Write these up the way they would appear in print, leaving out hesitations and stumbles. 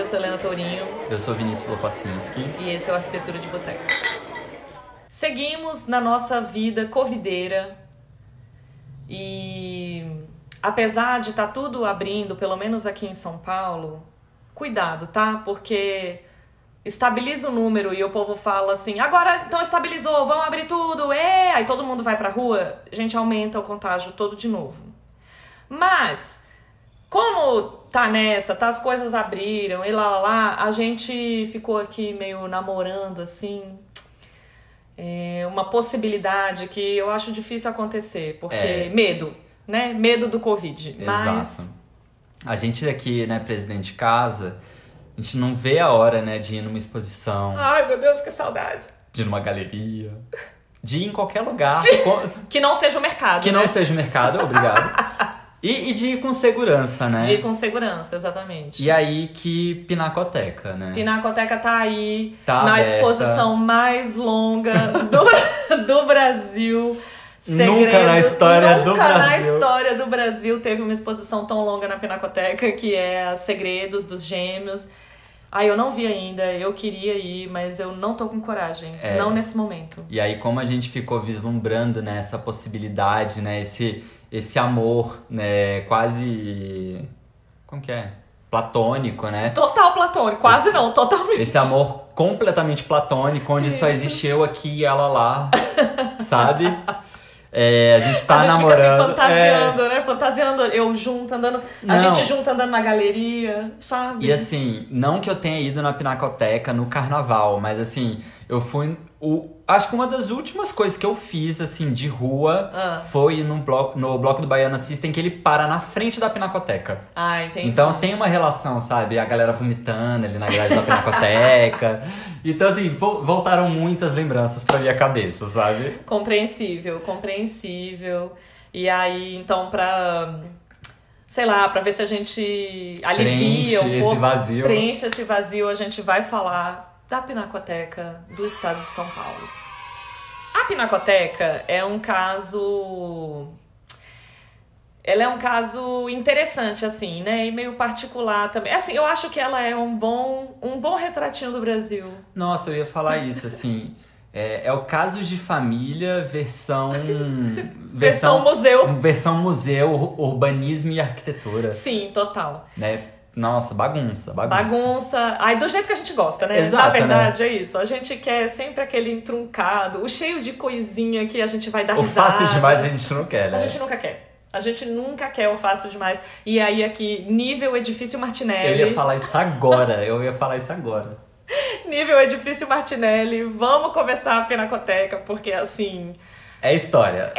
sou Helena Tourinho. Eu sou Vinícius Lopacinski. E esse é o Arquitetura de Boteco. Seguimos na nossa vida covideira. E apesar de estar tudo abrindo, pelo menos aqui em São Paulo, cuidado, tá? Porque estabiliza o número e o povo fala assim, agora então estabilizou, vamos abrir tudo, aí todo mundo vai pra rua, a gente aumenta o contágio todo de novo. Mas, como tá nessa, tá, as coisas abriram e lá, a gente ficou aqui meio namorando, assim, uma possibilidade que eu acho difícil acontecer, porque medo, né? Medo do Covid. Exato. Mas a gente aqui, né, presidente de casa, a gente não vê a hora, né, de ir numa exposição. Ai, meu Deus, que saudade. De ir numa galeria. De ir em qualquer lugar. Que não seja o mercado, Que né? não seja o mercado, obrigado. E de ir com segurança, né? De ir com segurança, exatamente. E aí que Pinacoteca, né? Pinacoteca tá aí, Tá na aberta. exposição mais longa do Brasil. Nunca na história do Nunca na Brasil. história do Brasil teve uma exposição tão longa na Pinacoteca, que é Segredos dos Gêmeos. Eu não vi ainda, eu queria ir, mas eu não tô com coragem, não nesse momento. E aí como a gente ficou vislumbrando, né, essa possibilidade, né, esse amor, né, quase... Como que é? Platônico, né? Total platônico, quase não, totalmente. Esse amor completamente platônico, onde só existe eu aqui e ela lá, sabe? A gente tá namorando. Fica assim, fantasiando, né? Fantasiando, eu junto, andando... Não. A gente junto, andando na galeria, sabe? E assim, não que eu tenha ido na Pinacoteca no carnaval, mas assim, eu fui... Acho que uma das últimas coisas que eu fiz, assim, de rua, foi no bloco do Baiana System, que ele para na frente da Pinacoteca. Entendi. Então tem uma relação, sabe? A galera vomitando ali na grade da Pinacoteca. Então, assim, voltaram muitas lembranças pra minha cabeça, sabe? Compreensível. E aí, então, sei lá, pra ver se a gente alivia Preenche esse vazio. Preenche esse vazio, a gente vai falar da Pinacoteca do estado de São Paulo. A Pinacoteca é um caso... Ela é um caso interessante, assim, né? E meio particular também. Assim, eu acho que ela é um bom retratinho do Brasil. Nossa, eu ia falar isso, assim... É o caso de família versão museu. Versão museu, urbanismo e arquitetura. Sim, total. Né? Nossa, bagunça. Do jeito que a gente gosta, né? Exato, na verdade, né? É isso. A gente quer sempre aquele entruncado, o cheio de coisinha que a gente vai dar O risada. fácil demais a gente não quer, né? A gente nunca quer. A gente nunca quer o fácil demais. E aí aqui, nível Edifício Martinelli. Eu ia falar isso agora. Nível Edifício Martinelli. Vamos começar a Pinacoteca, porque assim... É história.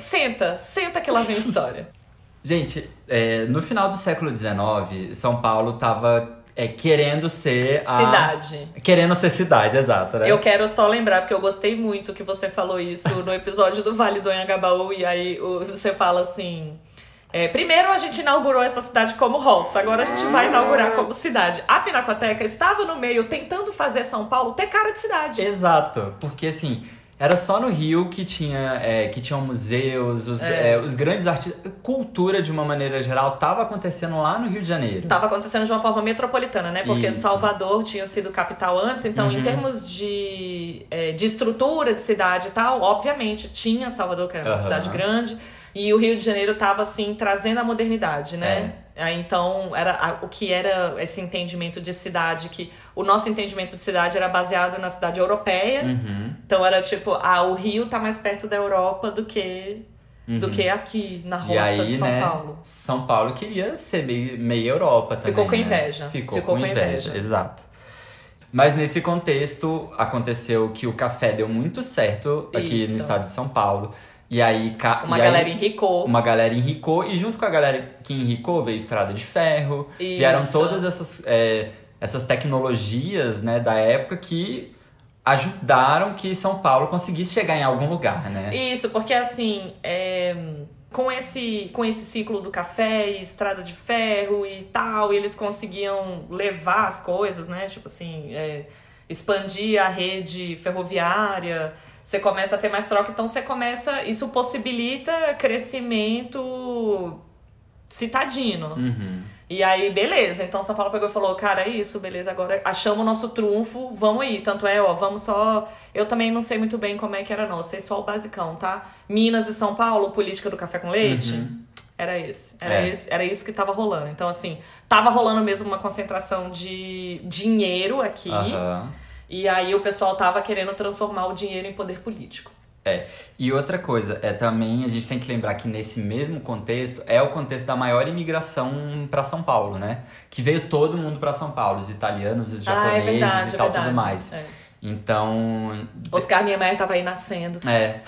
Senta que lá vem história. Gente, no final do século XIX, São Paulo tava querendo ser cidade. Querendo ser cidade, exato, né? Eu quero só lembrar, porque eu gostei muito que você falou isso no episódio do Vale do Anhangabaú, e aí você fala assim... primeiro a gente inaugurou essa cidade como roça, agora a gente vai inaugurar como cidade. A Pinacoteca estava no meio tentando fazer São Paulo ter cara de cidade. Exato, porque assim... Era só no Rio que tinham museus, os grandes artistas... Cultura, de uma maneira geral, tava acontecendo lá no Rio de Janeiro. Tava acontecendo de uma forma metropolitana, né? Porque Isso. Salvador tinha sido capital antes, então em termos de estrutura de cidade e tal, obviamente tinha Salvador, que era uma cidade grande, e o Rio de Janeiro tava, assim, trazendo a modernidade, né? Então, o que era esse entendimento de cidade, que o nosso entendimento de cidade era baseado na cidade europeia. Então era tipo, o Rio tá mais perto da Europa do que aqui, na roça de São Paulo. São Paulo queria ser meio Europa também. Ficou com inveja. Ficou com inveja, exato. Mas nesse contexto, aconteceu que o café deu muito certo aqui no estado de São Paulo. E aí... Uma galera enricou. E junto com a galera que enricou, veio Estrada de Ferro. Isso. Vieram todas essas tecnologias, né, da época que ajudaram que São Paulo conseguisse chegar em algum lugar, né? Isso, porque assim... Com esse ciclo do café e Estrada de Ferro e tal, eles conseguiam levar as coisas, né? Tipo assim, expandir a rede ferroviária... Você começa a ter mais troca, então isso possibilita crescimento citadino. E aí, beleza. Então, São Paulo pegou e falou, cara, é isso, beleza, agora achamos o nosso trunfo, vamos aí. Tanto é, ó, vamos só... Eu também não sei muito bem como é que era, não. Sei só o basicão, tá? Minas e São Paulo, política do café com leite, era esse. Era isso que tava rolando. Então, assim, tava rolando mesmo uma concentração de dinheiro aqui. E aí o pessoal tava querendo transformar o dinheiro em poder político. E outra coisa, também a gente tem que lembrar que nesse mesmo contexto é o contexto da maior imigração para São Paulo, né? Que veio todo mundo para São Paulo, os italianos, os japoneses e tal, tudo mais. Então... Oscar Niemeyer tava aí nascendo.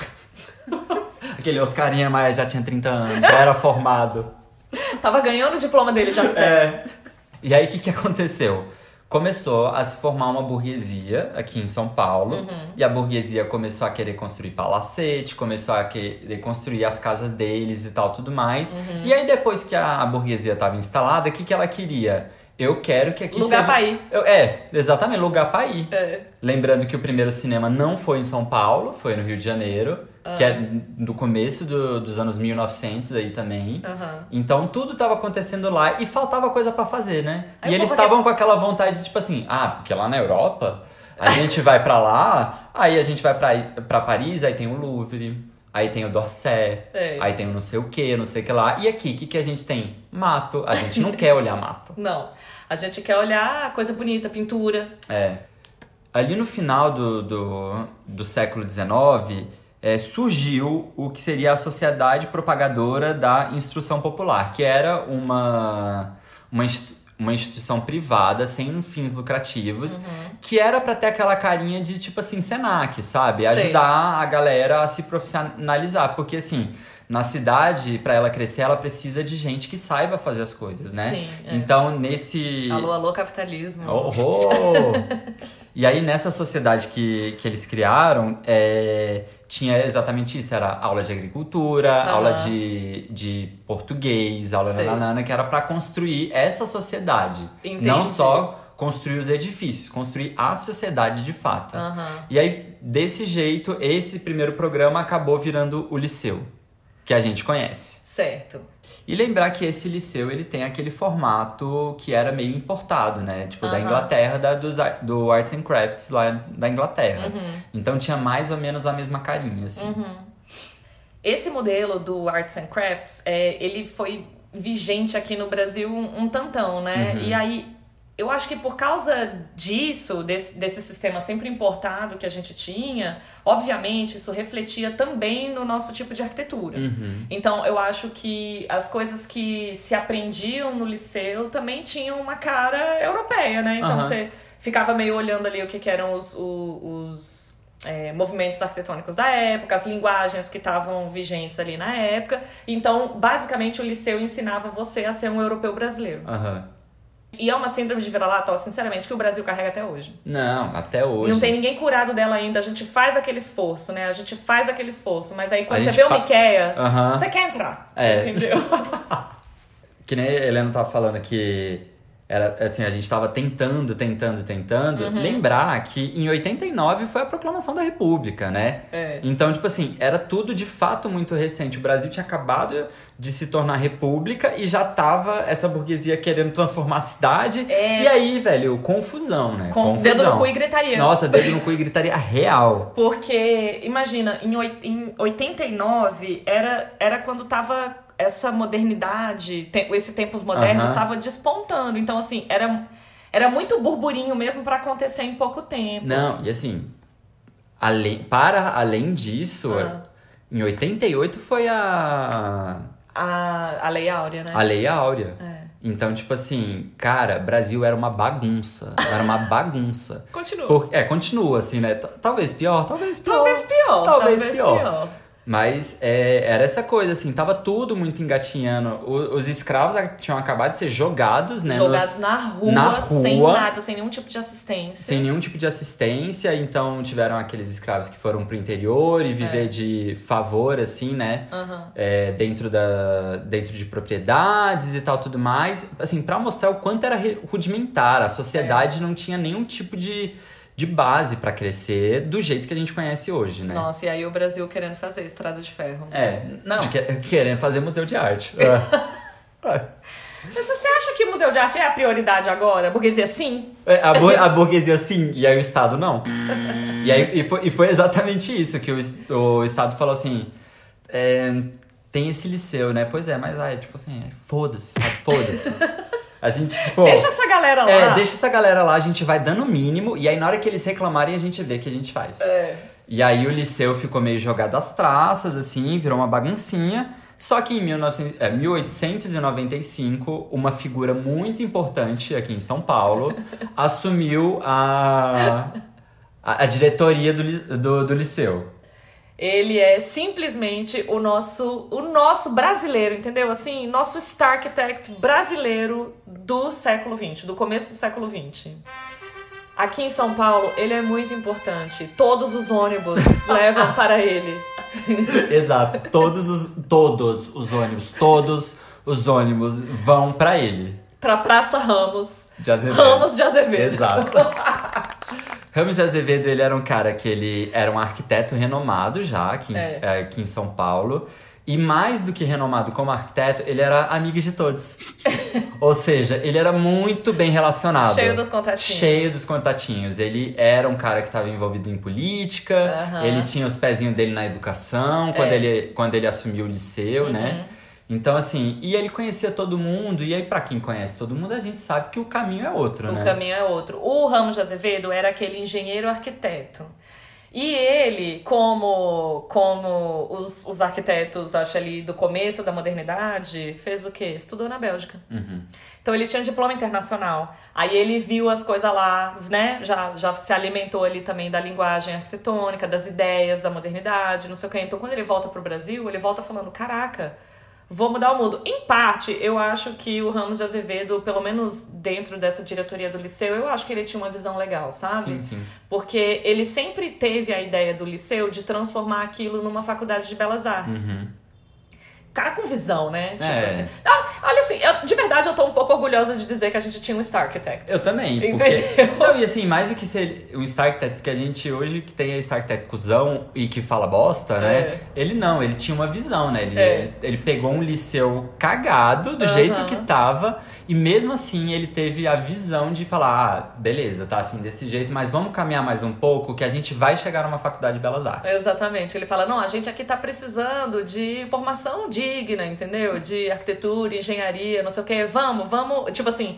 Aquele Oscar Niemeyer já tinha 30 anos, já era formado. Tava ganhando o diploma dele de arquiteto. E aí o que aconteceu? Começou a se formar uma burguesia aqui em São Paulo. E a burguesia começou a querer construir palacete, começou a querer construir as casas deles e tal, tudo mais. E aí depois que a burguesia estava instalada, o que ela queria? Eu quero que aqui lugar pra ir. Exatamente, lugar pra ir. Lembrando que o primeiro cinema não foi em São Paulo, foi no Rio de Janeiro. Que é do começo dos anos 1900 aí também. Então tudo tava acontecendo lá e faltava coisa pra fazer, né? E eles estavam com aquela vontade de tipo assim, porque lá na Europa a gente vai pra lá, aí a gente vai pra Paris, aí tem o Louvre, aí tem o d'Orsay, aí tem o não sei o que lá. E aqui, o que a gente tem? Mato. A gente não quer olhar mato. Não. A gente quer olhar coisa bonita, pintura. Ali no final do século XIX... surgiu o que seria a Sociedade Propagadora da Instrução Popular, que era uma instituição privada, sem fins lucrativos, que era pra ter aquela carinha de, tipo assim, Senac, sabe? Ajudar a galera a se profissionalizar, porque assim... Na cidade, pra ela crescer, ela precisa de gente que saiba fazer as coisas, né? Sim, Então, nesse... Alô, capitalismo. E aí, nessa sociedade que eles criaram, tinha exatamente isso. Era aula de agricultura, aula de português, aula nanana, que era pra construir essa sociedade. Entendi. Não só construir os edifícios, construir a sociedade de fato. E aí, desse jeito, esse primeiro programa acabou virando o Liceu, que a gente conhece. Certo. E lembrar que esse liceu, ele tem aquele formato que era meio importado, né? Tipo, da Inglaterra, do Arts and Crafts lá da Inglaterra. Então tinha mais ou menos a mesma carinha, assim. Esse modelo do Arts and Crafts, ele foi vigente aqui no Brasil um tantão, né? E aí, eu acho que por causa disso, desse sistema sempre importado que a gente tinha, obviamente isso refletia também no nosso tipo de arquitetura. Então eu acho que as coisas que se aprendiam no liceu também tinham uma cara europeia, né? Então você ficava meio olhando ali o que eram os movimentos arquitetônicos da época, as linguagens que estavam vigentes ali na época. Então, basicamente, o liceu ensinava você a ser um europeu brasileiro. E é uma síndrome de vira-lata, sinceramente, que o Brasil carrega até hoje. Não, até hoje. Não tem ninguém curado dela ainda. A gente faz aquele esforço, né? A gente faz aquele esforço. Mas aí quando você vê uma IKEA, você quer entrar. Entendeu? Que nem a Helena tava falando que era, assim, a gente tava tentando. Lembrar que em 89 foi a proclamação da República, né? Então, tipo assim, era tudo de fato muito recente. O Brasil tinha acabado de se tornar república e já tava essa burguesia querendo transformar a cidade. E aí, velho, confusão, né? Confusão. Dedo no cu e gritaria. Nossa, dedo no cu e gritaria real. Porque, imagina, em 89 era quando tava... essa modernidade, esse tempos modernos estava despontando. Então, assim, era muito burburinho mesmo pra acontecer em pouco tempo. Não, e assim, além disso, em 88 foi a Lei Áurea, né? A Lei Áurea. Então, tipo assim, cara, Brasil era uma bagunça. Era uma bagunça. Continua. Continua, assim, né? Talvez pior. Talvez pior. Mas era essa coisa, assim, tava tudo muito engatinhando. Os escravos tinham acabado de ser jogados, né? Jogados na rua, sem nada, sem nenhum tipo de assistência. Sem nenhum tipo de assistência, então tiveram aqueles escravos que foram pro interior e viver de favor, assim, né? Dentro de propriedades e tal, tudo mais. Assim, pra mostrar o quanto era rudimentar. A sociedade não tinha nenhum tipo de base pra crescer do jeito que a gente conhece hoje, né? Nossa, e aí o Brasil querendo fazer estrada de ferro. Querendo fazer museu de arte. Mas você acha que o Museu de Arte é a prioridade agora? A burguesia sim? A burguesia sim, e aí o Estado não. E foi exatamente isso, que o Estado falou assim, tem esse liceu, né? Pois é, mas tipo assim, foda-se, sabe? Foda-se. A gente, tipo... Deixa essa galera lá. Deixa essa galera lá, a gente vai dando o mínimo, e aí na hora que eles reclamarem, a gente vê o que a gente faz. E aí o liceu ficou meio jogado às traças, assim, virou uma baguncinha. Só que em 1895, uma figura muito importante aqui em São Paulo assumiu a diretoria do liceu. Ele é simplesmente o nosso brasileiro, entendeu? Assim, nosso Star Architect brasileiro do século XX, do começo do século XX. Aqui em São Paulo, ele é muito importante. Todos os ônibus levam para ele. Exato. Todos os ônibus vão para ele. Pra Praça Ramos de Azevedo. Ramos de Azevedo. Exato. Ramos de Azevedo, ele era um cara que ele era um arquiteto renomado já aqui em São Paulo. E mais do que renomado como arquiteto, ele era amigo de todos. Ou seja, ele era muito bem relacionado. Cheio dos contatinhos. Ele era um cara que estava envolvido em política, ele tinha os pezinhos dele na educação, quando ele assumiu o liceu, né? Então, assim, e ele conhecia todo mundo, e aí pra quem conhece todo mundo, a gente sabe que o caminho é outro, né? O caminho é outro. O Ramos de Azevedo era aquele engenheiro arquiteto. E ele, como os arquitetos, acho ali, do começo da modernidade, fez o quê? Estudou na Bélgica. Então ele tinha diploma internacional. Aí ele viu as coisas lá, né? Já se alimentou ali também da linguagem arquitetônica, das ideias da modernidade, não sei o quê. Então quando ele volta pro Brasil, ele volta falando, caraca, vou mudar o mundo. Em parte, eu acho que o Ramos de Azevedo, pelo menos dentro dessa diretoria do liceu, eu acho que ele tinha uma visão legal, sabe? Sim. Porque ele sempre teve a ideia do liceu de transformar aquilo numa faculdade de belas artes. Cara com visão, né? Tipo assim. Olha assim, de verdade eu tô um pouco orgulhosa de dizer que a gente tinha um Star Architect. Eu também. Não, e assim, mais do que ser um Star Architect, porque a gente hoje que tem a Star Architect cuzão e que fala bosta, né? Ele tinha uma visão, né? Ele pegou um liceu cagado do jeito que tava e mesmo assim ele teve a visão de falar, beleza, tá assim desse jeito, mas vamos caminhar mais um pouco que a gente vai chegar numa faculdade de belas artes. Exatamente. Ele fala, não, a gente aqui tá precisando de formação digna, entendeu? De arquitetura, engenharia, não sei o quê. Vamos. Tipo assim,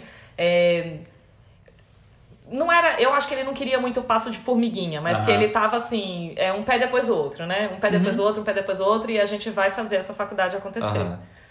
não era, eu acho que ele não queria muito passo de formiguinha, mas que ele tava assim, um pé depois do outro, né? Um pé depois do outro, um pé depois do outro, e a gente vai fazer essa faculdade acontecer.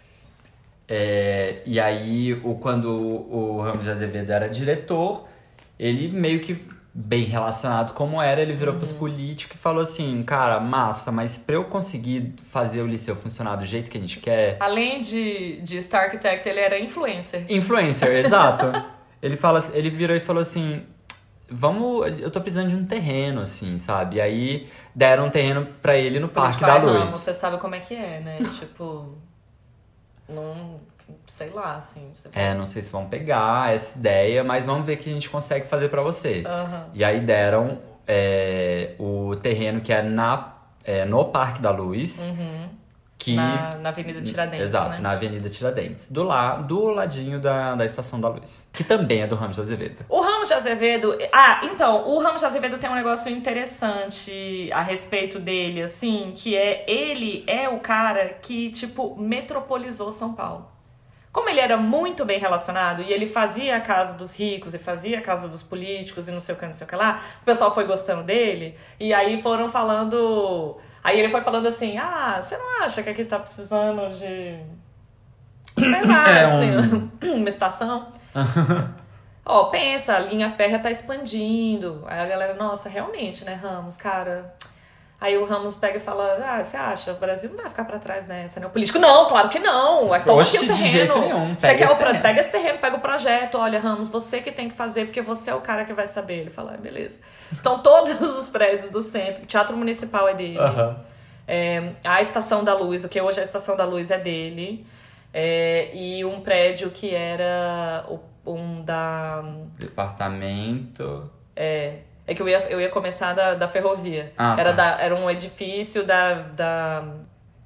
E aí, quando o Ramos de Azevedo era diretor, ele meio que bem relacionado como era, ele virou pros políticos e falou assim, cara, massa, mas pra eu conseguir fazer o liceu funcionar do jeito que a gente quer... Além de Star Architect, ele era influencer. Influencer, exato. Ele virou e falou assim, eu tô precisando de um terreno, assim, sabe? E aí deram um terreno pra ele no Parque da Luz. Você sabe como é que é, né? Tipo, não... sei lá, assim... não sei se vão pegar essa ideia, mas vamos ver o que a gente consegue fazer pra você. E aí deram o terreno que é no Parque da Luz. Que, na Avenida Tiradentes, exato, né? Na Avenida Tiradentes. Do ladinho da Estação da Luz. Que também é do Ramos de Azevedo. O Ramos de Azevedo... então, o Ramos de Azevedo tem um negócio interessante a respeito dele, assim, que ele é o cara que, tipo, metropolizou São Paulo. Como ele era muito bem relacionado e ele fazia a casa dos ricos e fazia a casa dos políticos e não sei o que lá, o pessoal foi gostando dele e aí foram falando... Aí ele foi falando assim, você não acha que aqui tá precisando de... sei lá, assim, uma estação? Pensa, a linha férrea tá expandindo. Aí a galera, nossa, realmente, né, Ramos, cara... Aí o Ramos pega e fala, você acha? O Brasil não vai ficar pra trás nessa, né? O político, não, claro que não. Toma aqui o terreno. De jeito nenhum. Pega esse terreno, pega o projeto. Olha, Ramos, você que tem que fazer, porque você é o cara que vai saber. Ele fala, beleza. Então, todos os prédios do centro, o Teatro Municipal é dele. A Estação da Luz, o que hoje é a Estação da Luz, é dele. E um prédio que era um da... Departamento... É que eu ia começar da ferrovia. Era um edifício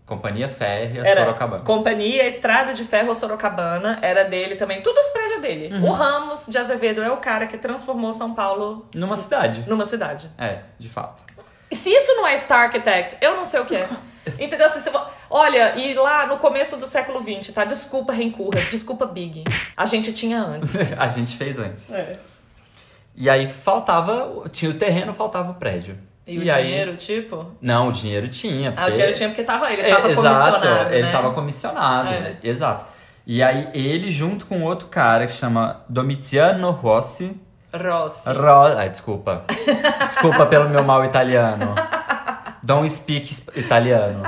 Companhia Férrea Era Sorocabana. Companhia Estrada de Ferro Sorocabana, era dele também. Tudo os prédios dele. O Ramos de Azevedo é o cara que transformou São Paulo... Numa cidade. Numa cidade. É, de fato. Se isso não é Star Architect, eu não sei o que é. Entendeu? Olha, e lá no começo do século XX, tá? Desculpa, Rencurras, desculpa, Big. A gente tinha antes. A gente fez antes. E aí tinha o terreno, faltava o prédio. E o dinheiro, tipo? Não, o dinheiro tinha. O dinheiro tinha porque ele tava comissionado, exato, né? Ele tava comissionado, né? Exato. E aí ele, junto com outro cara que chama Domiziano Rossi. Ai, desculpa. Desculpa pelo meu mal italiano. Don't speak italiano.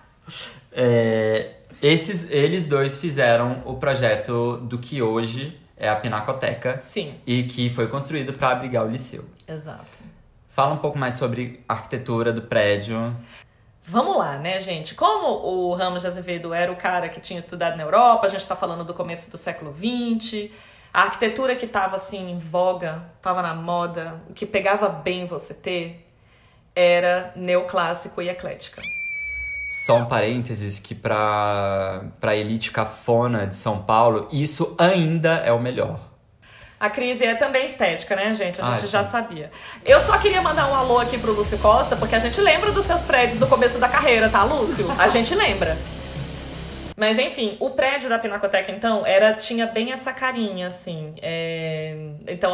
Eles dois fizeram o projeto do que hoje é a Pinacoteca. Sim. E que foi construído para abrigar o Liceu. Exato. Fala um pouco mais sobre a arquitetura do prédio. Vamos lá, né, gente? Como o Ramos de Azevedo era o cara que tinha estudado na Europa, a gente tá falando do começo do século XX, a arquitetura que tava, assim, em voga, tava na moda, o que pegava bem você ter, era neoclássico e eclética. Só um parênteses que pra elite cafona de São Paulo, isso ainda é o melhor. A crise é também estética, né, gente? A gente já sim. sabia. Eu só queria mandar um alô aqui pro Lúcio Costa, porque a gente lembra dos seus prédios do começo da carreira, tá, Lúcio? A gente lembra. Mas, enfim, o prédio da Pinacoteca, então, tinha bem essa carinha, assim. Então,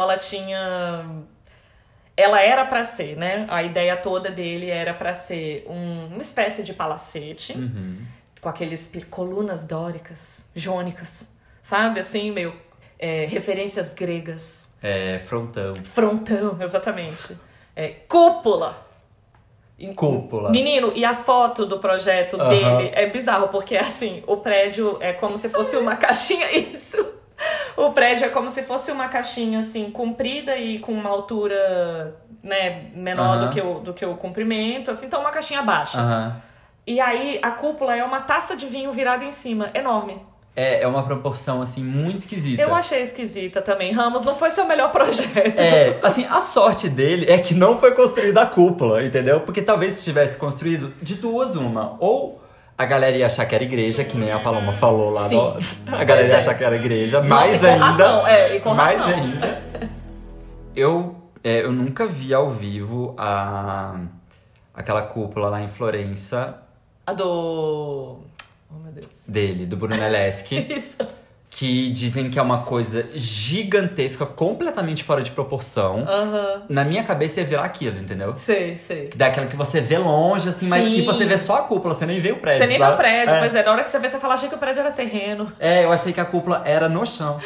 ela era pra ser, né? A ideia toda dele era pra ser uma espécie de palacete, com aqueles colunas dóricas, jônicas, sabe? Assim, meio... referências gregas. Frontão. Frontão, exatamente. Cúpula. Cúpula. Menino, e a foto do projeto dele é bizarro, porque assim, o prédio é como se fosse uma caixinha, isso. O prédio é como se fosse uma caixinha, assim, comprida e com uma altura, né, menor do que o comprimento, assim, então uma caixinha baixa. E aí, a cúpula é uma taça de vinho virada em cima, enorme. É uma proporção, assim, muito esquisita. Eu achei esquisita também. Ramos, não foi seu melhor projeto. Assim, a sorte dele é que não foi construída a cúpula, entendeu? Porque talvez se tivesse construído de duas, uma. Ou a galera ia achar que era igreja, que nem a Paloma falou lá. A galera ia achar que era igreja. Mais ainda. Razão. E com mais razão. ainda. Eu nunca vi ao vivo aquela cúpula lá em Florença. A do... Oh, meu Deus. Dele, do Brunelleschi. Isso. Que dizem que é uma coisa gigantesca, completamente fora de proporção. Na minha cabeça ia virar aquilo, entendeu? Sei. Que dá aquela que você vê longe, assim, mas e você vê só a cúpula, você nem vê o prédio. Você nem vê o prédio, pois na hora que você vê, você fala, achei que o prédio era terreno. Eu achei que a cúpula era no chão.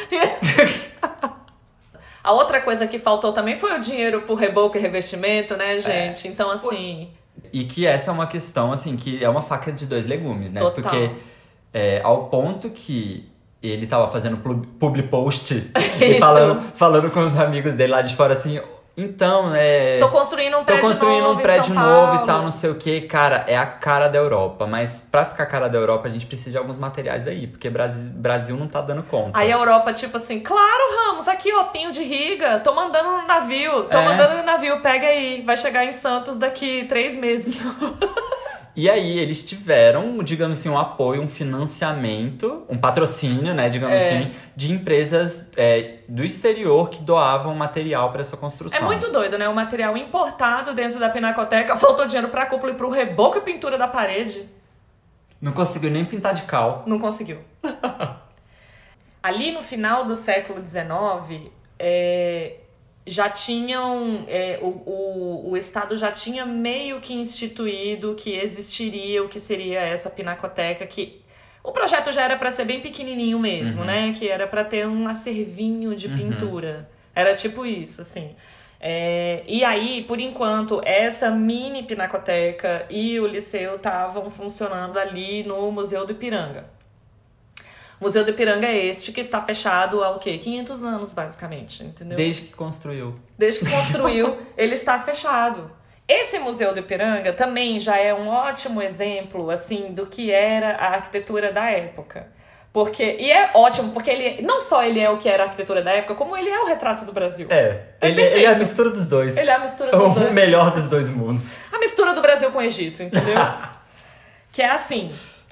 A outra coisa que faltou também foi o dinheiro pro reboco e revestimento, né, gente? Então, assim... E que essa é uma questão, assim, que é uma faca de dois legumes, né? Total. Porque ao ponto que ele tava fazendo public post e falando com os amigos dele lá de fora, assim... Então, Tô construindo um prédio novo e tal, não sei o que. Cara, é a cara da Europa. Mas pra ficar a cara da Europa, a gente precisa de alguns materiais daí. Porque Brasil não tá dando conta. Aí a Europa, tipo assim, claro, Ramos, aqui ó, Pinho de Riga, tô mandando no navio. Pega aí, vai chegar em Santos daqui 3 meses. E aí eles tiveram, digamos assim, um apoio, um financiamento, um patrocínio, né, digamos assim, de empresas do exterior que doavam material para essa construção. É muito doido, né? O material importado dentro da Pinacoteca, faltou dinheiro pra cúpula e pro reboco e pintura da parede. Não conseguiu nem pintar de cal. Não conseguiu. Ali no final do século XIX, já tinham... o Estado já tinha meio que instituído que existiria o que seria essa pinacoteca, que o projeto já era para ser bem pequenininho mesmo, né? Que era para ter um acervinho de pintura. Era tipo isso, assim. E aí, por enquanto, essa mini pinacoteca e o Liceu estavam funcionando ali no Museu do Ipiranga. O Museu do Ipiranga é este que está fechado há o quê? 500 anos, basicamente, entendeu? Desde que construiu. Desde que construiu, ele está fechado. Esse Museu do Ipiranga também já é um ótimo exemplo, assim, do que era a arquitetura da época. E é ótimo, porque não só ele é o que era a arquitetura da época, como ele é o retrato do Brasil. Ele é a mistura dos dois. Ele é a mistura dos dois. O melhor dos dois mundos. A mistura do Brasil com o Egito, entendeu? Que é assim...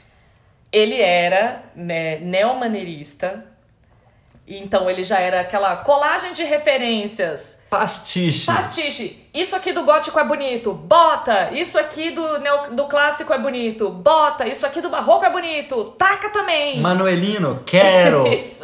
Ele era, né, neomaneirista. Então ele já era aquela colagem de referências. Pastiche. Isso aqui do gótico é bonito. Bota. Isso aqui do clássico é bonito. Bota. Isso aqui do barroco é bonito. Taca também. Manuelino, quero. Isso.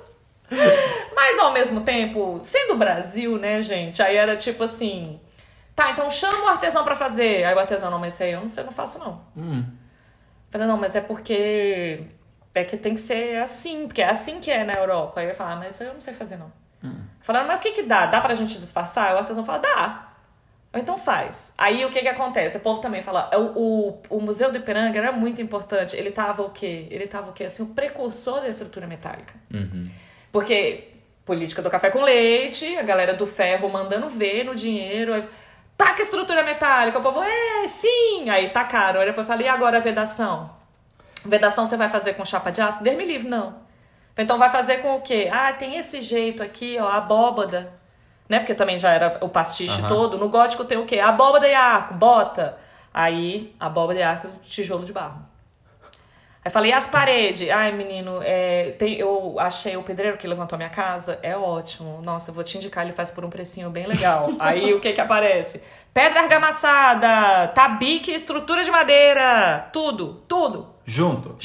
Mas ao mesmo tempo, sendo Brasil, né, gente? Aí era tipo assim... Tá, então chama o artesão pra fazer. Aí o artesão, não, mas isso aí eu não faço não. Falei, não, mas é porque... É que tem que ser assim, porque é assim que é na Europa. Aí eu falo, mas isso eu não sei fazer, não. Falaram, mas o que dá? Dá pra gente disfarçar? O artesão fala, dá. Então faz. Aí o que acontece? O povo também fala, o Museu do Ipiranga era muito importante. Ele tava o quê? Assim, o precursor da estrutura metálica. Porque política do café com leite, a galera do ferro mandando ver no dinheiro... Aí, taca a estrutura metálica. O povo, sim! Aí tacaram. Aí depois eu falei, e agora a vedação? Vedação você vai fazer com chapa de aço? Deus me livre, não. Então vai fazer com o quê? Ah, tem esse jeito aqui, ó, abóbada. Né? Porque também já era o pastiche todo. No gótico tem o quê? Abóbada e arco, bota. Aí, abóbada e arco, tijolo de barro. Aí falei, e as paredes? Ai, menino, eu achei o pedreiro que levantou a minha casa, é ótimo. Nossa, eu vou te indicar, ele faz por um precinho bem legal. Aí, o que aparece? Pedra argamassada, tabique, estrutura de madeira, tudo. Junto,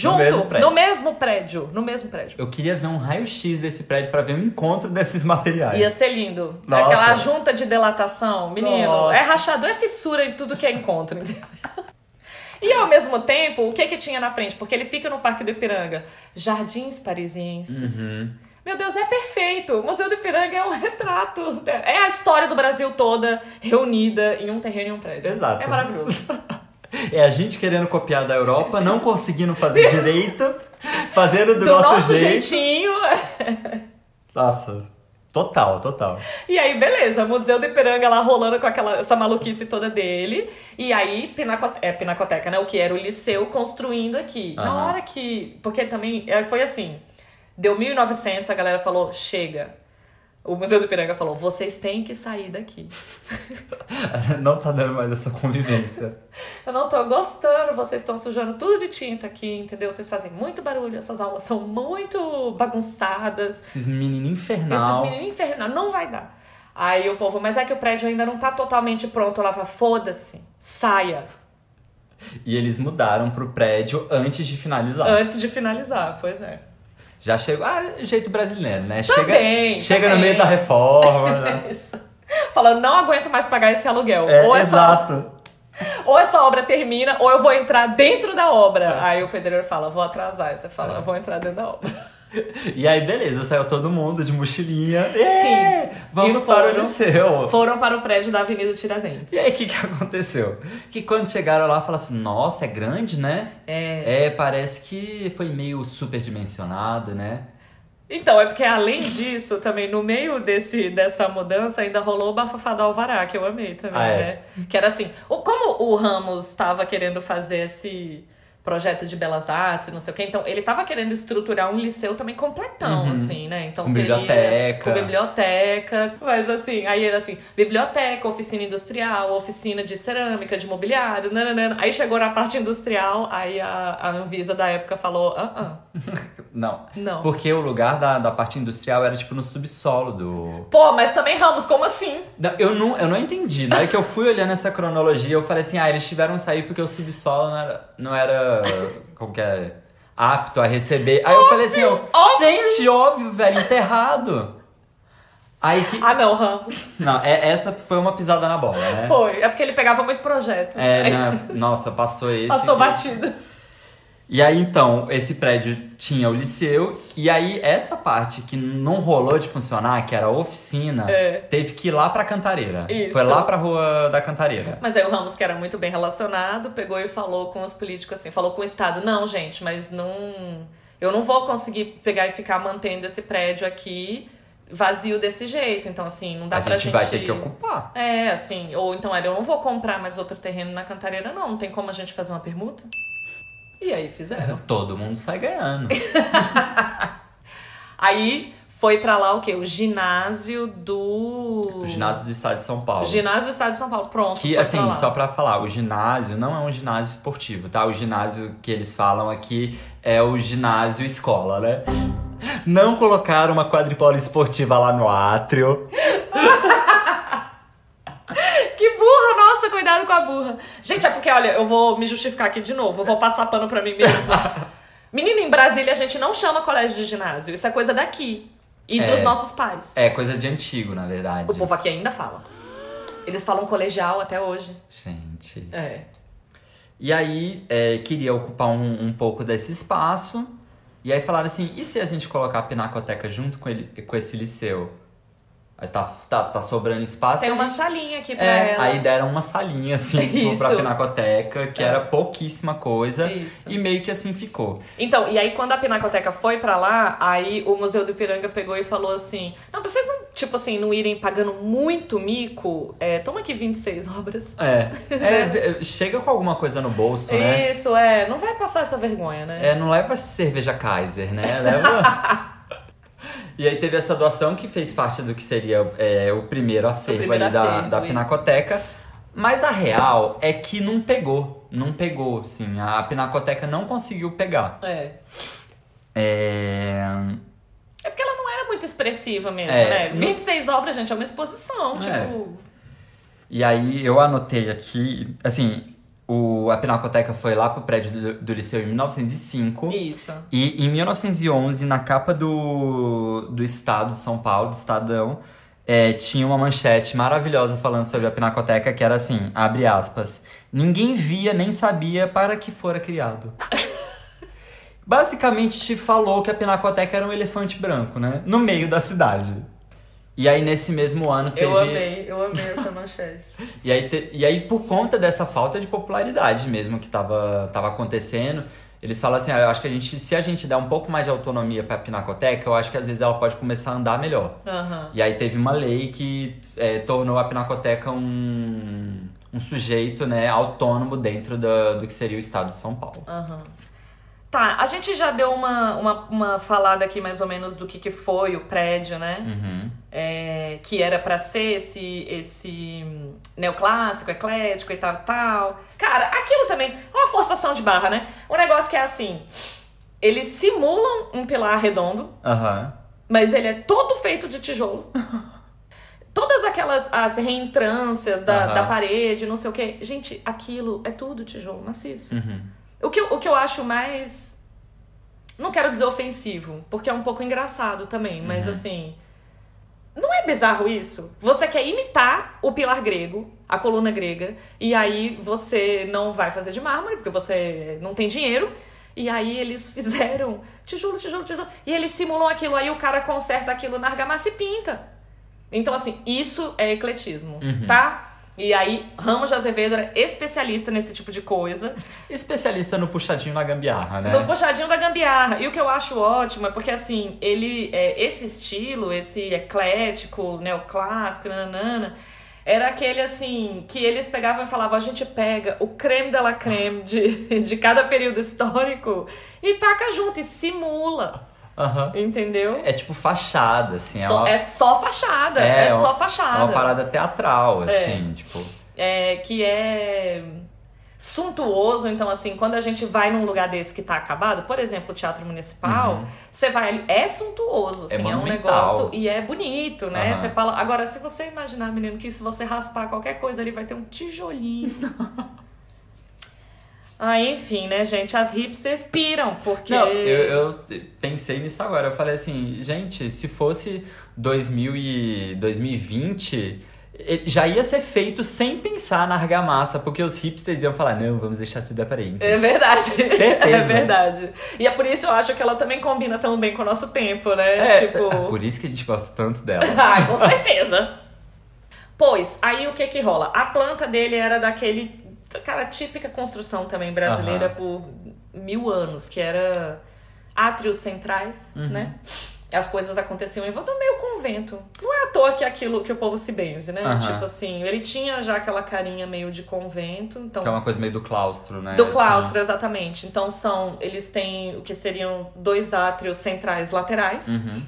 no mesmo prédio. Eu queria ver um raio-x desse prédio pra ver um encontro desses materiais. Ia ser lindo. Nossa. Aquela junta de delatação, menino. Nossa. É rachador, é fissura em tudo que é encontro, entendeu? E ao mesmo tempo, o que tinha na frente? Porque ele fica no Parque do Ipiranga. Jardins parisienses. Meu Deus, é perfeito. O Museu do Ipiranga é um retrato. É a história do Brasil toda reunida em um terreno e um prédio. Exato. É maravilhoso. É a gente querendo copiar da Europa, não conseguindo fazer direito, fazendo do nosso jeitinho. Nossa, total. E aí, beleza, Museu do Ipiranga lá rolando com essa maluquice toda dele. E aí, Pinacoteca, né? O que era o Liceu construindo aqui. Na hora que... Porque também foi assim, deu 1900, a galera falou, chega. O Museu do Ipiranga falou, vocês têm que sair daqui. Não tá dando mais essa convivência. Eu não tô gostando, vocês estão sujando tudo de tinta aqui, entendeu? Vocês fazem muito barulho, essas aulas são muito bagunçadas. Esses meninos infernal, não vai dar. Aí o povo, mas é que o prédio ainda não tá totalmente pronto. Lá, foda-se, saia. E eles mudaram pro prédio antes de finalizar. Pois é. Já chegou. Jeito brasileiro, né? Chega no meio da reforma, né? Isso. Falando, não aguento mais pagar esse aluguel. Exato. Ou essa obra termina, ou eu vou entrar dentro da obra. Aí o pedreiro fala, vou atrasar. Aí você fala, vou entrar dentro da obra. E aí, beleza, saiu todo mundo de mochilinha. Sim. Vamos para o liceu. Foram para o prédio da Avenida Tiradentes. E aí, o que aconteceu? Que quando chegaram lá, falaram assim, nossa, é grande, né? Parece que foi meio superdimensionado, né? Então, é porque além disso, também no meio dessa mudança, ainda rolou o bafafá do Alvará, que eu amei também, né? Que era assim, como o Ramos estava querendo fazer esse projeto de belas artes, não sei o quê. Então, ele tava querendo estruturar um liceu também completão, assim, né? Então, com biblioteca. Com biblioteca. Mas, assim, aí era assim, biblioteca, oficina industrial, oficina de cerâmica, de mobiliário, nananana. Aí chegou na parte industrial, aí a Anvisa da época falou, Não. Não. Porque o lugar da parte industrial era, tipo, no subsolo do... Pô, mas também, Ramos, como assim? Eu não entendi. Na hora que eu fui olhando essa cronologia, eu falei assim, eles tiveram que sair porque o subsolo não era como que é? Apto a receber. Aí eu falei assim, gente, óbvio, velho, enterrado. Aí que... não, Ramos. Não, essa foi uma pisada na bola, né? Foi, é porque ele pegava muito projeto. Nossa, passou esse. Passou batido. E aí, então, esse prédio tinha o liceu, e aí essa parte que não rolou de funcionar, que era a oficina, teve que ir lá pra Cantareira. Isso. Foi lá pra Rua da Cantareira. Mas aí o Ramos, que era muito bem relacionado, pegou e falou com os políticos assim, falou com o Estado, não, gente, mas eu não vou conseguir pegar e ficar mantendo esse prédio aqui vazio desse jeito, então assim, não dá pra gente... A gente vai ter que ocupar. Assim, ou então eu não vou comprar mais outro terreno na Cantareira, não tem como a gente fazer uma permuta? E aí fizeram. Todo mundo sai ganhando. Aí Foi pra lá o quê? O ginásio do... O ginásio do estado de São Paulo. Ginásio do estado de São Paulo, pronto. Que, assim, só pra falar, o ginásio não é um ginásio esportivo, tá? O ginásio que eles falam aqui é o ginásio escola, né? Não colocaram uma quadribola esportiva lá no átrio. Que burra, nossa, cuidado com a burra. Gente, é porque, olha, eu vou me justificar aqui de novo, eu vou passar pano pra mim mesma. Menino, em Brasília a gente não chama colégio de ginásio, isso é coisa daqui. E dos nossos pais. É coisa de antigo, na verdade. O povo aqui ainda fala. Eles falam colegial até hoje. Gente. É. E aí, queria ocupar um pouco desse espaço. E aí falaram assim, e se a gente colocar a Pinacoteca junto com esse liceu? Aí tá sobrando espaço. Tem uma salinha aqui pra ela. Aí deram uma salinha, assim, tipo, pra Pinacoteca, que era pouquíssima coisa. Isso. E meio que assim ficou. Então, e aí quando a Pinacoteca foi pra lá, aí o Museu do Ipiranga pegou e falou assim, não, pra vocês não, tipo assim, não irem pagando muito mico, toma aqui 26 obras. Chega com alguma coisa no bolso, né? Isso, não vai passar essa vergonha, né? Não leva cerveja Kaiser, né? Leva... E aí teve essa doação que fez parte do que seria o primeiro acervo ali da Pinacoteca. Mas a real é que não pegou. Não pegou, assim. A Pinacoteca não conseguiu pegar. É porque ela não era muito expressiva mesmo, né? 26 obras, gente, é uma exposição, tipo... E aí eu anotei aqui, assim... A Pinacoteca foi lá pro prédio do Liceu em 1905. Isso. E em 1911, na capa do Estado de São Paulo, do Estadão, tinha uma manchete maravilhosa falando sobre a Pinacoteca, que era assim, abre aspas, ninguém via nem sabia para que fora criado. Basicamente te falou que a Pinacoteca era um elefante branco, né? No meio da cidade. E aí, nesse mesmo ano, teve... Eu amei essa manchete. E aí, por conta dessa falta de popularidade mesmo que tava acontecendo, eles falam assim, eu acho que se a gente der um pouco mais de autonomia pra Pinacoteca, eu acho que às vezes ela pode começar a andar melhor. Uhum. E aí teve uma lei que tornou a Pinacoteca um sujeito, né, autônomo dentro do que seria o estado de São Paulo. Uhum. Tá, a gente já deu uma falada aqui mais ou menos do que foi o prédio, né? Uhum. Que era pra ser esse neoclássico, eclético e tal. Cara, aquilo também é uma forçação de barra, né? Um negócio que é assim, eles simulam um pilar redondo, mas ele é todo feito de tijolo. Todas as reentrâncias da parede, não sei o quê. Gente, aquilo é tudo tijolo maciço. Uhum. O que eu acho mais... Não quero dizer ofensivo, porque é um pouco engraçado também, mas assim... Não é bizarro isso? Você quer imitar o pilar grego, a coluna grega, e aí você não vai fazer de mármore, porque você não tem dinheiro, e aí eles fizeram tijolo, e eles simulam aquilo, aí o cara conserta aquilo na argamassa e pinta. Então, assim, isso é ecletismo, tá? E aí, Ramos de Azevedo era especialista nesse tipo de coisa. Especialista no puxadinho da gambiarra, né? No puxadinho da gambiarra. E o que eu acho ótimo é porque, assim, esse estilo, esse eclético, neoclássico, nanana, era aquele, assim, que eles pegavam e falavam, a gente pega o creme de la creme de cada período histórico e taca junto e simula. Entendeu? É tipo fachada, assim. É só fachada. Só fachada. É uma parada teatral, assim, tipo... Que é suntuoso. Então, assim, quando a gente vai num lugar desse que tá acabado, por exemplo, o Teatro Municipal, você vai ali, é suntuoso, assim, é um negócio e é bonito, né? Você fala... Agora, se você imaginar, menino, que se você raspar qualquer coisa ali, vai ter um tijolinho... enfim, né, gente? As hipsters piram, porque... Não, eu pensei nisso agora. Eu falei assim, gente, se fosse 2020, já ia ser feito sem pensar na argamassa, porque os hipsters iam falar, não, vamos deixar tudo aparente. É verdade. Certeza. É verdade. E é por isso eu acho que ela também combina tão bem com o nosso tempo, né? Por isso que a gente gosta tanto dela. Com certeza. Pois, aí o que rola? A planta dele era daquele... Cara, típica construção também brasileira por 1000 anos, que era átrios centrais, né? as coisas aconteciam em volta, meio convento. Não é à toa que é aquilo que o povo se benze, né? Tipo assim, ele tinha já aquela carinha meio de convento. Então... Que é uma coisa meio do claustro, né? Do claustro, exatamente. Então eles têm o que seriam 2 átrios centrais laterais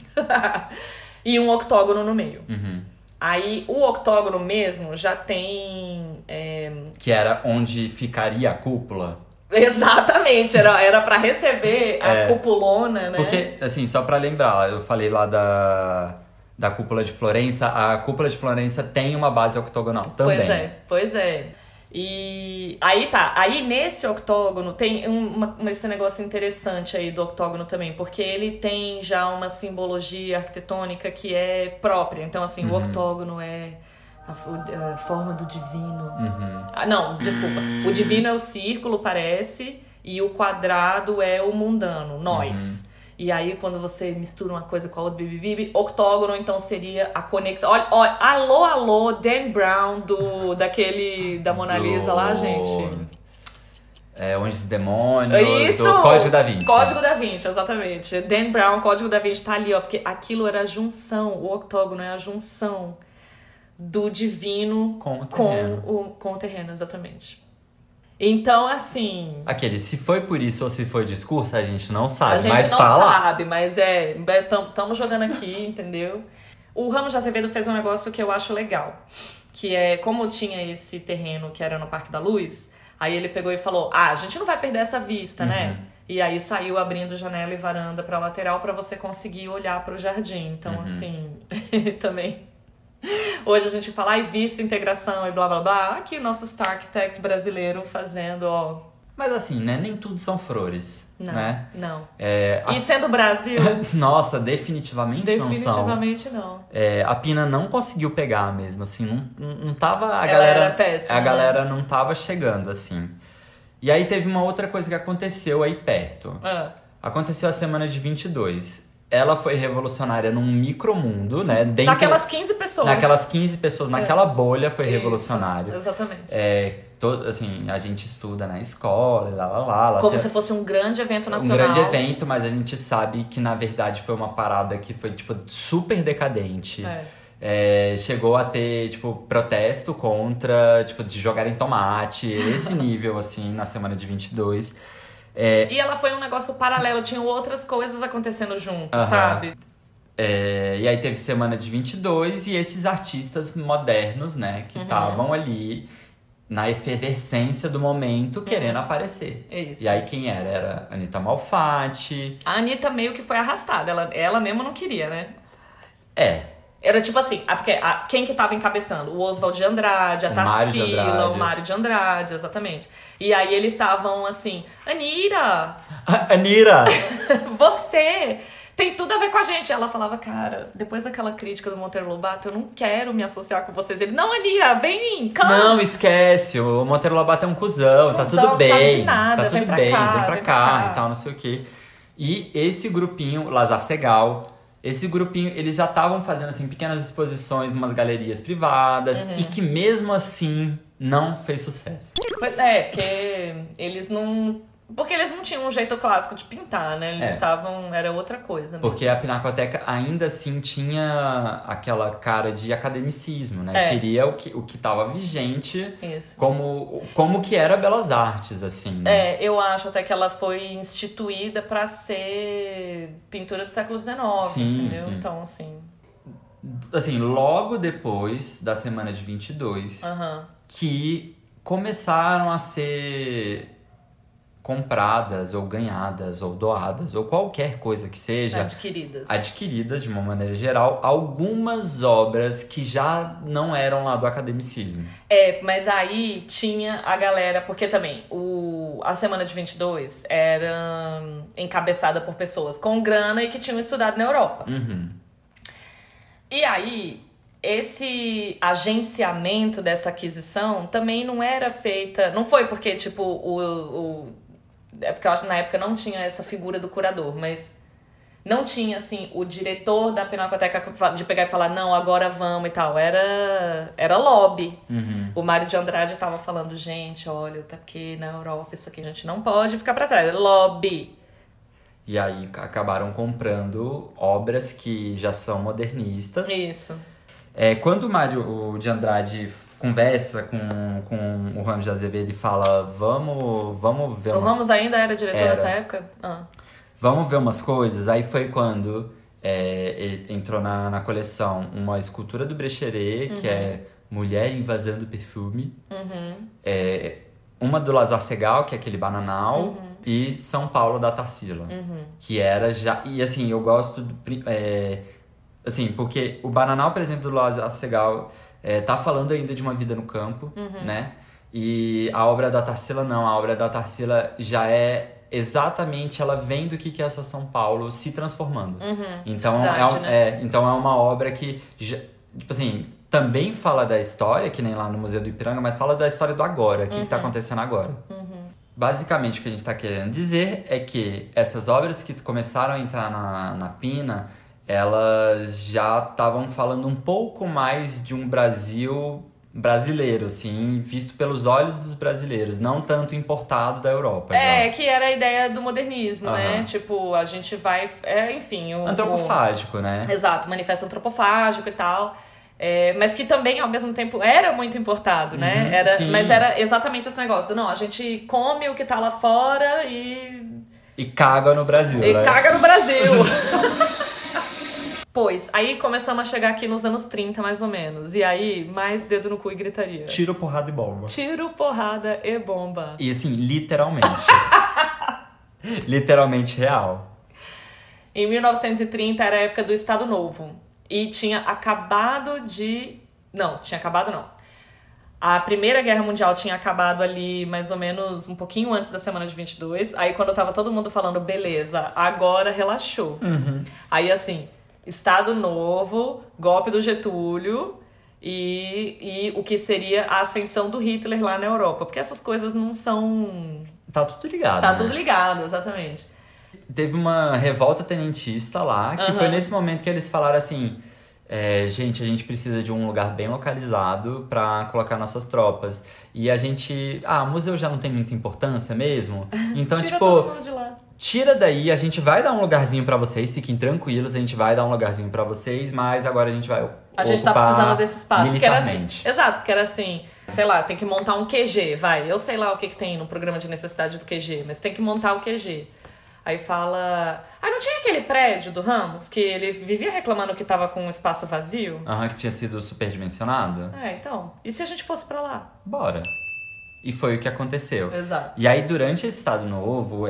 e um octógono no meio. Aí o octógono mesmo já tem... Que era onde ficaria a cúpula. Exatamente, era pra receber a cupulona, né? Porque, assim, só pra lembrar, eu falei lá da cúpula de Florença, a cúpula de Florença tem uma base octogonal também. Pois é. E aí nesse octógono tem esse negócio interessante aí do octógono também, porque ele tem já uma simbologia arquitetônica que é própria. Então, assim, o octógono é... a forma do divino. Não, desculpa. O divino é o círculo, parece, e o quadrado é o mundano, nós. E aí, quando você mistura uma coisa com a outra, octógono, então, seria a conexão. Olha, alô, Dan Brown, da Mona Lisa lá, gente. Anjos e Demônios, do Código da Vinci. Código da Vinci, exatamente. Dan Brown, Código da Vinci, tá ali, ó, porque aquilo era a junção, o octógono é a junção do divino com o terreno, exatamente. Então, assim... se foi por isso ou se foi discurso, a gente não sabe, a gente mas não tá lá. sabe, mas estamos jogando aqui, entendeu? O Ramos de Azevedo fez um negócio que eu acho legal, que é, como tinha esse terreno que era no Parque da Luz, aí ele pegou e falou, a gente não vai perder essa vista, né? E aí saiu abrindo janela e varanda pra lateral pra você conseguir olhar pro jardim. Então, assim, também... Hoje a gente fala, vista, integração e blá blá blá. Aqui o nosso Star Architect brasileiro fazendo, ó. Mas assim, né? Nem tudo são flores. Não, né? não. E sendo Brasil... Nossa, definitivamente não são. Definitivamente não. A Pina não conseguiu pegar mesmo, assim. Não tava... Ela era péssima, a galera não tava chegando, assim. E aí teve uma outra coisa que aconteceu aí perto. Aconteceu a semana de 22. Ela foi revolucionária num micromundo, né? Naquelas 15 pessoas. Naquelas 15 pessoas, naquela bolha foi revolucionário. Exatamente. Assim, a gente estuda na escola e lá. Como se fosse um grande evento nacional. Um grande evento, mas a gente sabe que, na verdade, foi uma parada que foi, tipo, super decadente. Chegou a ter, tipo, protesto contra, tipo, de jogarem tomate. Esse nível, assim, na semana de 22. E ela foi um negócio paralelo, tinham outras coisas acontecendo junto, sabe? E aí teve semana de 22 e esses artistas modernos, né, que estavam ali na efervescência do momento querendo aparecer. Isso. E aí quem era? Era a Anitta Malfatti. A Anitta meio que foi arrastada, ela mesma não queria, né? Era tipo assim, porque quem que tava encabeçando? O Oswald de Andrade, a Tarsila, o Mário de Andrade, exatamente. E aí eles estavam assim, Anira! Você tem tudo a ver com a gente. Ela falava, cara, depois daquela crítica do Monteiro Lobato, eu não quero me associar com vocês. Ele, não, Anira, vem, calma. Não, esquece, o Monteiro Lobato é um cuzão, tá tudo bem. Não sabe de nada, tá tudo bem, vem pra cá e tal, não sei o quê. E esse grupinho, Lazar Segal... Esse grupinho, eles já estavam fazendo, assim, pequenas exposições em umas galerias privadas e que mesmo assim não fez sucesso. Porque eles não... Porque eles não tinham um jeito clássico de pintar, né? Eles estavam... Era outra coisa mesmo. Porque a Pinacoteca ainda assim tinha aquela cara de academicismo, né? Queria o que estava vigente. Isso. Como que era Belas Artes, assim. Né? Eu acho até que ela foi instituída para ser pintura do século XIX, entendeu? Sim. Então, assim... Assim, logo depois da semana de 22, que começaram a ser... compradas ou ganhadas ou doadas ou qualquer coisa que seja adquiridas de uma maneira geral algumas obras que já não eram lá do academicismo. Mas aí tinha a galera, porque também a semana de 22 era encabeçada por pessoas com grana e que tinham estudado na Europa. E aí esse agenciamento dessa aquisição também não era feita... Não foi porque, tipo, porque eu acho que na época não tinha essa figura do curador, mas não tinha, assim, o diretor da Pinacoteca de pegar e falar, não, agora vamos e tal. Era lobby. O Mário de Andrade tava falando, gente, olha, tá aqui na Europa, isso aqui a gente não pode ficar pra trás. É lobby. E aí acabaram comprando obras que já são modernistas. Isso. Quando o Mário de Andrade conversa com o Ramos de Azevedo e fala, vamos ver O Ramos ainda era diretor nessa época? Vamos ver umas coisas. Aí foi quando ele entrou na coleção uma escultura do Brecheret, que é Mulher Invasando Perfume. Uma do Lazar Segal, que é aquele bananal. E São Paulo, da Tarsila. Que era já... E assim, eu gosto... assim, porque o bananal, por exemplo, do Lazar Segal tá falando ainda de uma vida no campo, né? E a obra da Tarsila não. A obra da Tarsila já é exatamente... Ela vem do que é essa São Paulo se transformando. Então, cidade, né? Então é uma obra que... tipo assim... Também fala da história, que nem lá no Museu do Ipiranga, mas fala da história do agora, o que tá acontecendo agora. Basicamente, o que a gente tá querendo dizer é que essas obras que começaram a entrar na Pina, elas já estavam falando um pouco mais de um Brasil brasileiro, assim, visto pelos olhos dos brasileiros, não tanto importado da Europa. Que era a ideia do modernismo, né? Tipo, a gente vai... enfim... Antropofágico, né? Exato, manifesto antropofágico e tal... mas que também, ao mesmo tempo, era muito importado, né? Mas era exatamente esse negócio do, não, a gente come o que tá lá fora e... E caga no Brasil, E né? caga no Brasil! Pois, aí começamos a chegar aqui nos anos 30, mais ou menos. E aí, mais dedo no cu e gritaria. Tiro, porrada e bomba. Tiro, porrada e bomba. E assim, literalmente. Literalmente real. Em 1930 era a época do Estado Novo. E tinha acabado de... Não, tinha acabado não. A Primeira Guerra Mundial tinha acabado ali mais ou menos um pouquinho antes da semana de 22. Aí quando tava todo mundo falando, beleza, agora relaxou. Aí assim, Estado Novo, golpe do Getúlio e o que seria a ascensão do Hitler lá na Europa. Porque essas coisas não são... Tá tudo ligado, Tá né? tudo ligado, exatamente. Teve uma revolta tenentista lá, que foi nesse momento que eles falaram assim... gente, a gente precisa de um lugar bem localizado pra colocar nossas tropas. E a gente... o museu já não tem muita importância mesmo. Então, Tira todo mundo de lá. Tira daí, a gente vai dar um lugarzinho pra vocês, fiquem tranquilos, a gente vai dar um lugarzinho pra vocês, mas agora a gente vai A gente tá precisando desse espaço. Militarmente. Porque era assim, exato, porque era assim, sei lá, tem que montar um QG, vai. Eu sei lá o que tem no programa de necessidade do QG, mas tem que montar o QG. Aí fala... não tinha aquele prédio do Ramos que ele vivia reclamando que tava com um espaço vazio? Que tinha sido superdimensionado? Então. E se a gente fosse pra lá? Bora. E foi o que aconteceu. Exato. E aí, durante esse Estado Novo,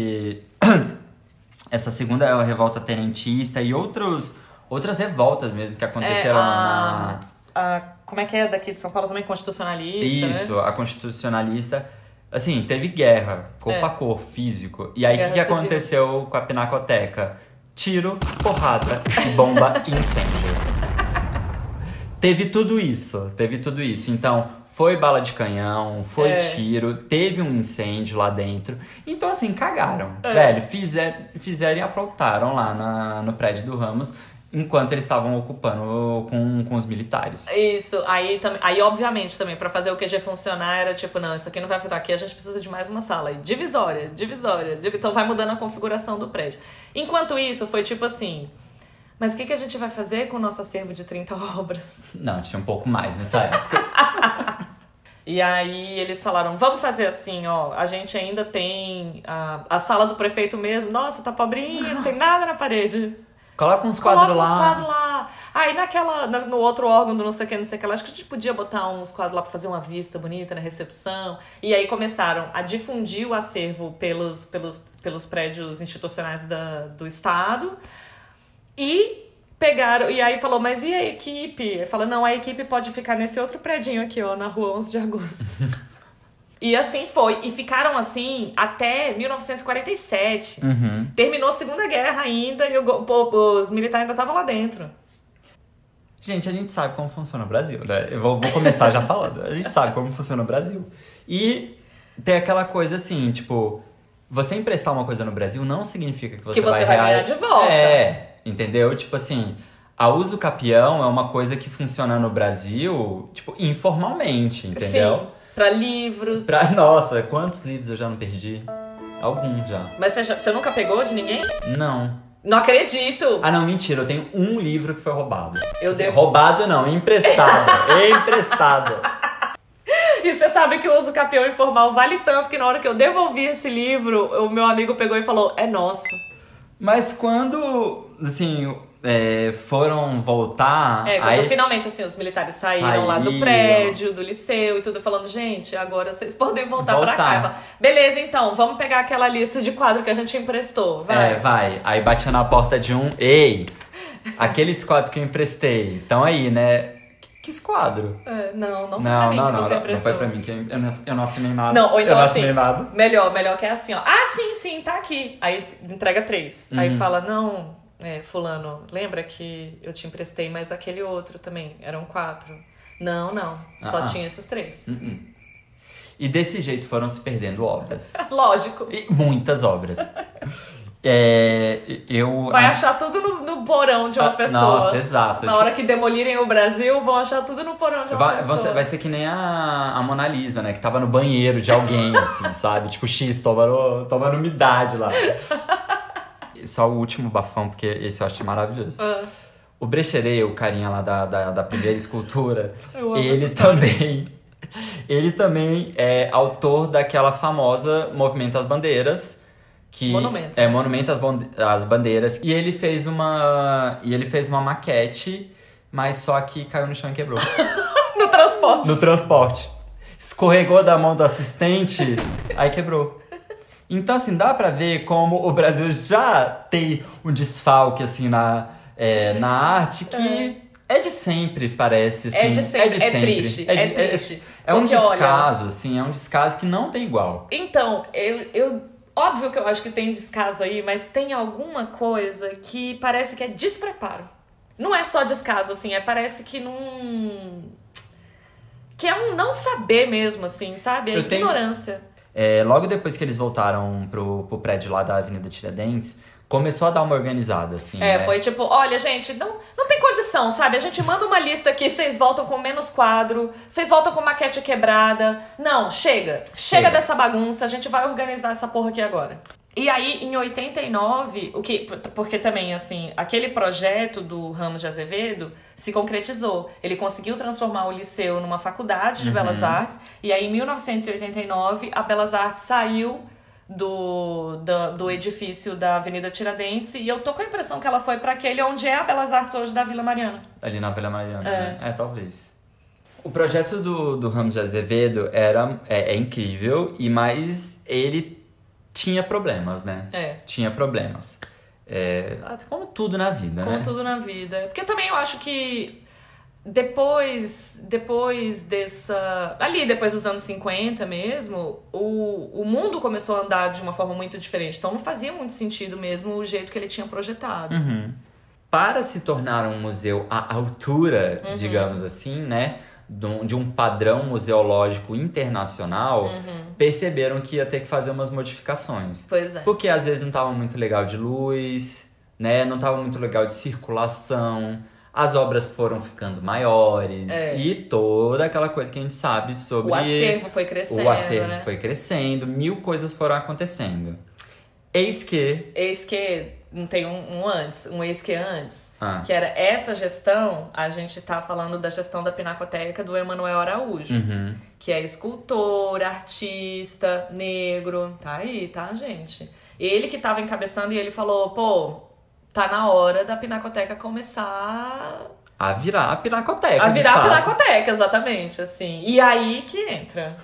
essa segunda revolta tenentista e outras revoltas mesmo que aconteceram como é que é daqui de São Paulo também? Constitucionalista, Isso, né? a constitucionalista... Assim, teve guerra, corpo a corpo, físico. E aí, o que aconteceu com a Pinacoteca? Tiro, porrada, bomba e incêndio. Teve tudo isso. Então, foi bala de canhão, foi tiro, teve um incêndio lá dentro. Então, assim, cagaram. Velho, fizeram e aprontaram lá no prédio do Ramos, enquanto eles estavam ocupando com os militares. Isso, aí obviamente também, pra fazer o QG funcionar, era tipo, não, isso aqui não vai ficar aqui, a gente precisa de mais uma sala. E divisória. Então vai mudando a configuração do prédio. Enquanto isso, foi tipo assim... Mas o que a gente vai fazer com o nosso acervo de 30 obras? Não, tinha um pouco mais nessa época. E aí eles falaram, vamos fazer assim, ó, a gente ainda tem a sala do prefeito mesmo. Nossa, tá pobrinha, não tem nada na parede. Coloca uns quadros lá. Aí no outro órgão do não sei o que lá, acho que a gente podia botar uns quadros lá pra fazer uma vista bonita na recepção. E aí começaram a difundir o acervo pelos prédios institucionais do Estado. E pegaram, e aí falou, mas e a equipe? Falou, não, a equipe pode ficar nesse outro predinho aqui, ó, na rua 11 de agosto. E assim foi. E ficaram assim até 1947. Terminou a Segunda Guerra ainda e os militares ainda estavam lá dentro. Gente, a gente sabe como funciona o Brasil, né? Eu vou começar já falando. A gente sabe como funciona o Brasil. E tem aquela coisa assim, tipo... Você emprestar uma coisa no Brasil não significa que você vai ganhar de volta. Entendeu? Tipo assim... A uso capião é uma coisa que funciona no Brasil, tipo, informalmente, entendeu? Sim. Pra livros. Nossa, quantos livros eu já não perdi? Alguns já. Mas você nunca pegou de ninguém? Não. Não acredito! Ah, não, mentira. Eu tenho um livro que foi roubado. Devo... Roubado não, emprestado. Emprestado. E você sabe que o uso capião informal vale tanto que na hora que eu devolvi esse livro, o meu amigo pegou e falou, é nosso. Mas quando, assim, foram voltar... Quando aí... finalmente, assim, os militares saíram lá do prédio, do liceu e tudo, falando, gente, agora vocês podem voltar pra cá. Beleza, então, vamos pegar aquela lista de quadro que a gente emprestou, vai. Vai. Aí batia na porta de um, ei, aqueles quadros que eu emprestei, estão aí, né? Que quadro? Não foi pra mim que você emprestou. Não foi pra mim, que eu não assinei nada. Não, ou então eu assim, não assinei nada. Melhor que é assim, ó. Ah, sim, tá aqui. Aí entrega 3. Aí fala, não, fulano, lembra que eu te emprestei, mas aquele outro também, eram 4. Não, só tinha esses 3. E desse jeito foram se perdendo obras. Lógico. E muitas obras. Vai achar tudo no porão de uma pessoa. Nossa, exato. Na hora que demolirem o Brasil, vão achar tudo no porão de uma pessoa. Vai ser que nem a Mona Lisa, né? Que tava no banheiro de alguém, assim, sabe? Tipo, X, tomando umidade lá. Só o último bafão, porque esse eu acho maravilhoso. O Brecheret, o carinha lá da primeira escultura, ele também é autor daquela famosa Movimento às Bandeiras, Monumento às Bandeiras. E ele fez uma maquete, mas só que caiu no chão e quebrou. No transporte. Escorregou da mão do assistente, aí quebrou. Então, assim, dá pra ver como o Brasil já tem um desfalque, assim, na arte que é de sempre, parece, assim. É triste. É um descaso, assim, é um descaso que não tem igual. Então, óbvio que eu acho que tem descaso aí, mas tem alguma coisa que parece que é despreparo. Não é só descaso, assim, parece que não... Que é um não saber mesmo, assim, sabe? É ignorância. Logo depois que eles voltaram pro prédio lá da Avenida Tiradentes, começou a dar uma organizada, assim. Foi tipo, olha, gente, não tem condição, sabe? A gente manda uma lista aqui, vocês voltam com menos quadro, vocês voltam com maquete quebrada. Não, chega dessa bagunça, a gente vai organizar essa porra aqui agora. E aí, em 89, porque também, assim, aquele projeto do Ramos de Azevedo se concretizou. Ele conseguiu transformar o liceu numa faculdade de Belas Artes, e aí, em 1989, a Belas Artes saiu do edifício da Avenida Tiradentes, e eu tô com a impressão que ela foi pra aquele onde é a Belas Artes hoje da Vila Mariana. Ali na Vila Mariana, né? Talvez. O projeto do Ramos de Azevedo é incrível, mas ele tinha problemas, né? Tinha problemas. Como tudo na vida, né? Como tudo na vida. Porque também eu acho que depois dessa... Ali, depois dos anos 50 mesmo, o mundo começou a andar de uma forma muito diferente. Então não fazia muito sentido mesmo o jeito que ele tinha projetado. Para se tornar um museu à altura, digamos assim, né? De um padrão museológico internacional, perceberam que ia ter que fazer umas modificações. Pois é. Porque às vezes não estava muito legal de luz, né? Não estava muito legal de circulação. As obras foram ficando maiores e toda aquela coisa que a gente sabe sobre... O acervo foi crescendo, foi crescendo, 1000 coisas foram acontecendo. Eis que não tem um eis que antes. Que era essa gestão, a gente tá falando da gestão da Pinacoteca do Emanuel Araújo. Que é escultor, artista, negro. Tá aí, tá, gente? Ele que tava encabeçando e ele falou, tá na hora da Pinacoteca começar... A virar a Pinacoteca, a Pinacoteca, exatamente, assim. E aí que entra.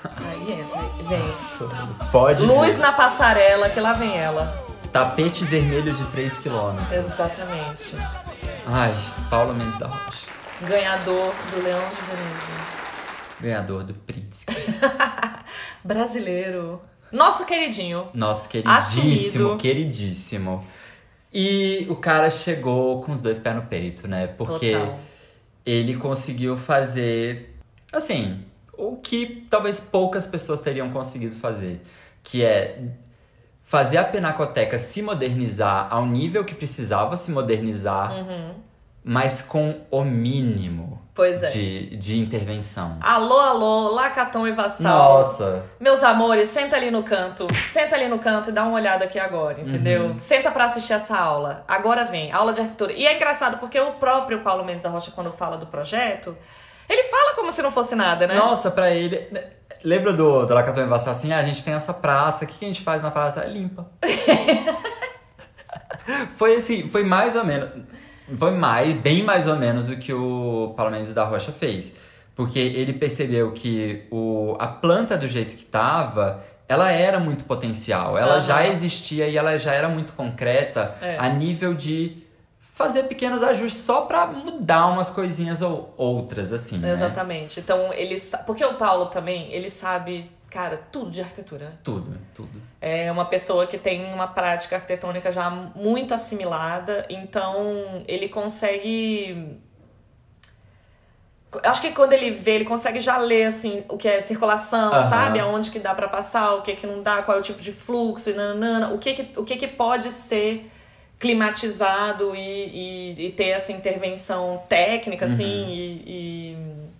Vem. Pode Luz na passarela, que lá vem ela. Tapete vermelho de 3 quilômetros. Exatamente. Ai, Paulo Mendes da Rocha. Ganhador do Leão de Veneza. Ganhador do Príncipe. Brasileiro. Nosso queridinho. Nosso queridíssimo, assumido. Queridíssimo. E o cara chegou com os 2 pés no peito, né? Porque ele conseguiu fazer, assim, o que talvez poucas pessoas teriam conseguido fazer. Que é fazer a Pinacoteca se modernizar ao nível que precisava se modernizar, mas com o mínimo. Pois é. de intervenção. Alô, alô, Lacaton e Vassal. Nossa! Meus amores, senta ali no canto. Senta ali no canto e dá uma olhada aqui agora, entendeu? Senta pra assistir essa aula. Agora vem, aula de arquitetura. E é engraçado porque o próprio Paulo Mendes da Rocha, quando fala do projeto, ele fala como se não fosse nada, né? Nossa, pra ele... Lembra do Lacaton e Vassal assim? A gente tem essa praça, o que a gente faz na praça? Limpa. Foi assim, foi mais ou menos... Foi bem mais ou menos o que o Paulo Mendes da Rocha fez. Porque ele percebeu que a planta do jeito que estava, ela era muito potencial. Ela já existia e ela já era muito concreta a nível de fazer pequenos ajustes só para mudar umas coisinhas ou outras, assim, né? Exatamente. Então, porque o Paulo também, ele sabe... Cara, tudo de arquitetura, né? Tudo. É uma pessoa que tem uma prática arquitetônica já muito assimilada, então ele consegue... Acho que quando ele vê, ele consegue já ler, assim, o que é circulação, sabe? Aonde que dá pra passar, o que não dá, qual é o tipo de fluxo, o que pode ser climatizado e ter essa intervenção técnica, assim,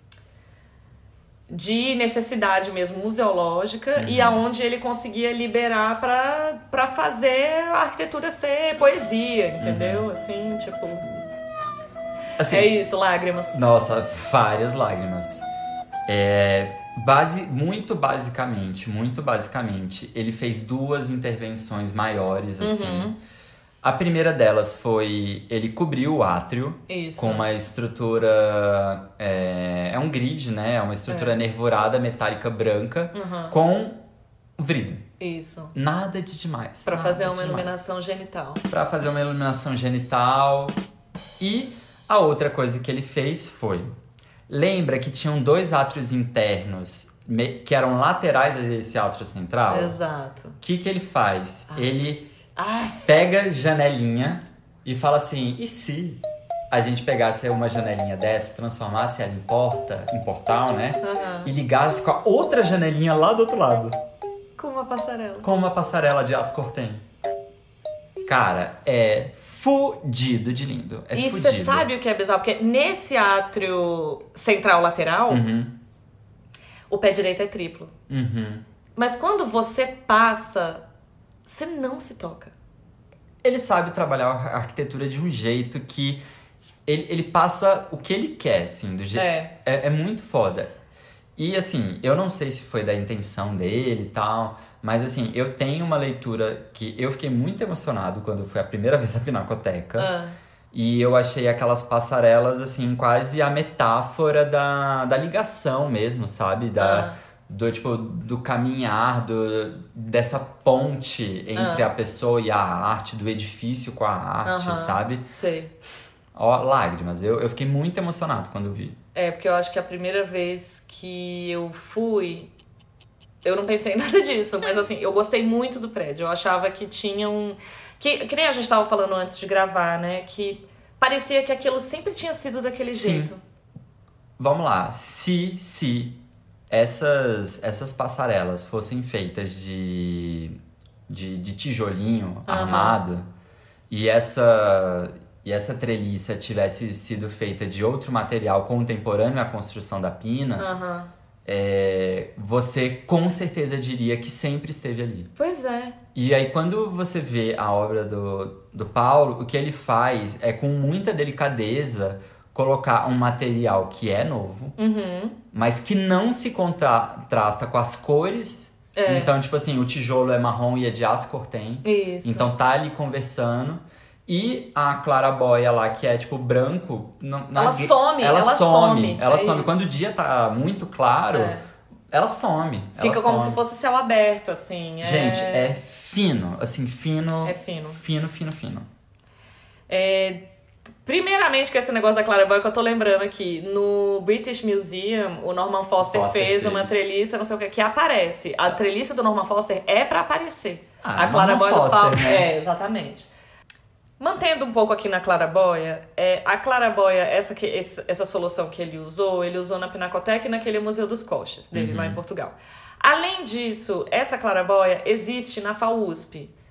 de necessidade mesmo museológica e aonde ele conseguia liberar pra fazer a arquitetura ser poesia, entendeu? Assim, tipo... Assim, é isso, lágrimas. Nossa, várias lágrimas. Muito basicamente, ele fez 2 intervenções maiores, assim. A primeira delas foi... Ele cobriu o átrio com uma estrutura... É um grid, né? É uma estrutura nervurada, metálica, branca, com vidro. Isso. Nada de demais. Pra fazer uma iluminação genital. Pra fazer uma iluminação genital. E a outra coisa que ele fez foi... Lembra que tinham 2 átrios internos que eram laterais a esse átrio central? Exato. O que ele faz? Ele... pega janelinha e fala assim, e se a gente pegasse uma janelinha dessa, transformasse ela em portal, né? E ligasse com a outra janelinha lá do outro lado. Com uma passarela. Com uma passarela de aço cortem. Cara, é fudido de lindo. E você sabe o que é bizarro? Porque nesse átrio central lateral, o pé direito é triplo. Mas quando você passa... Você não se toca. Ele sabe trabalhar a arquitetura de um jeito que ele passa o que ele quer, assim, do jeito... É muito foda. E, assim, eu não sei se foi da intenção dele e tal, mas, assim, eu tenho uma leitura que eu fiquei muito emocionado quando foi a primeira vez à Pinacoteca. E eu achei aquelas passarelas, assim, quase a metáfora da ligação mesmo, sabe? Do caminhar, dessa ponte entre a pessoa e a arte, do edifício com a arte, sabe? Sei. Ó, lágrimas. Eu fiquei muito emocionado quando vi. Porque eu acho que a primeira vez que eu fui, eu não pensei em nada disso, mas assim, eu gostei muito do prédio. Eu achava que tinha que nem a gente tava falando antes de gravar, né? Que parecia que aquilo sempre tinha sido daquele jeito. Vamos lá. Se essas passarelas fossem feitas de tijolinho armado e essa treliça tivesse sido feita de outro material contemporâneo à construção da Pina, você com certeza diria que sempre esteve ali. Pois é. E aí quando você vê a obra do Paulo, o que ele faz é com muita delicadeza colocar um material que é novo, mas que não se contrasta com as cores. Então, tipo assim, o tijolo é marrom e é de aço cortem. Isso. Então tá ali conversando. E a claraboia lá, que é tipo branco... Ela some. Ela some. Quando o dia tá muito claro, ela some. Fica como se fosse céu aberto, assim. Gente, é fino. Assim, fino. É fino. Fino. Primeiramente, que esse negócio da claraboia que eu tô lembrando aqui, no British Museum, o Norman Foster fez uma treliça, não sei o que aparece. A treliça do Norman Foster é pra aparecer. A claraboia do Paulo... Né? Exatamente. Mantendo um pouco aqui na claraboia, a claraboia, essa solução que ele usou na Pinacoteca e naquele Museu dos Coches dele, lá em Portugal. Além disso, essa claraboia existe na FAUSP.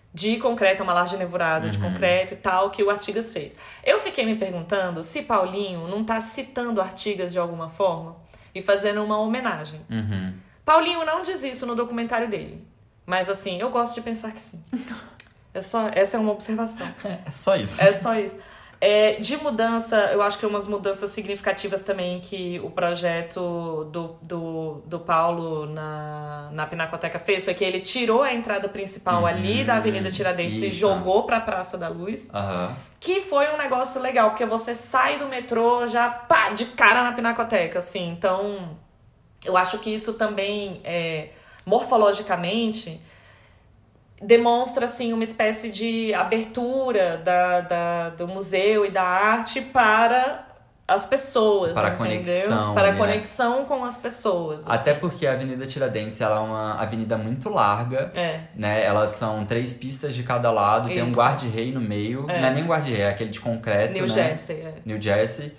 de concreto, uma laje nevurada de concreto e tal, que o Artigas fez. Eu fiquei me perguntando se Paulinho não tá citando Artigas de alguma forma e fazendo uma homenagem. Paulinho não diz isso no documentário dele, mas assim, eu gosto de pensar que sim. Essa é uma observação. É só isso. É só isso. De mudança, eu acho que umas mudanças significativas também que o projeto do Paulo na Pinacoteca fez foi que ele tirou a entrada principal ali da Avenida Tiradentes e jogou pra Praça da Luz. Que foi um negócio legal, porque você sai do metrô já de cara na Pinacoteca, assim. Então, eu acho que isso também, morfologicamente, demonstra, assim, uma espécie de abertura do museu e da arte para as pessoas, para entendeu? conexão. Para a conexão com as pessoas. Até assim. porque a Avenida Tiradentes ela é uma avenida muito larga, né? Elas são 3 pistas de cada lado, tem um guarda-rei no meio. Não é nem guarda-rei, é aquele de concreto, New né? Jersey, New Jersey.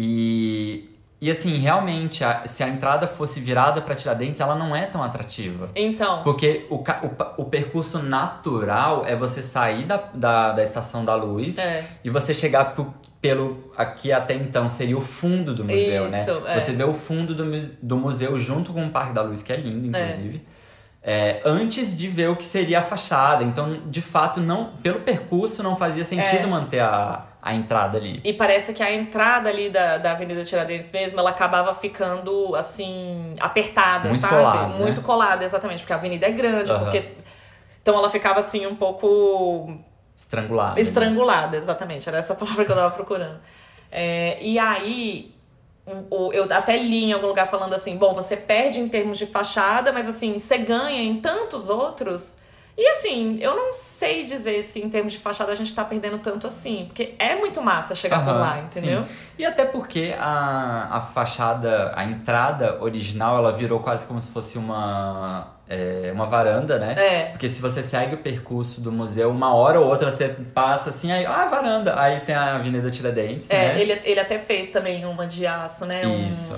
E assim, realmente, se a entrada fosse virada para Tiradentes, ela não é tão atrativa. Então. Porque o percurso natural é você sair da Estação da Luz e você chegar pelo aqui até então seria o fundo do museu, né? Você vê o fundo do museu junto com o Parque da Luz, que é lindo, inclusive. Antes de ver o que seria a fachada. Então, de fato, pelo percurso não fazia sentido manter a entrada ali. E parece que a entrada ali da Avenida Tiradentes mesmo, ela acabava ficando, assim, apertada, muito sabe? Colado, muito né? colada, exatamente, porque a avenida é grande, então ela ficava, assim, um pouco... Estrangulada. Estrangulada, exatamente, era essa palavra que eu tava procurando. E aí... Eu até li em algum lugar falando assim, bom, você perde em termos de fachada, mas assim, você ganha em tantos outros. E assim, eu não sei dizer se em termos de fachada a gente tá perdendo tanto assim, porque é muito massa chegar por lá, entendeu? Sim. E até porque a fachada, a entrada original, ela virou quase como se fosse uma varanda, né? Porque se você segue o percurso do museu, uma hora ou outra você passa assim, aí, varanda. Aí tem a Avenida Tiradentes, né? Ele até fez também uma de aço, né? Isso.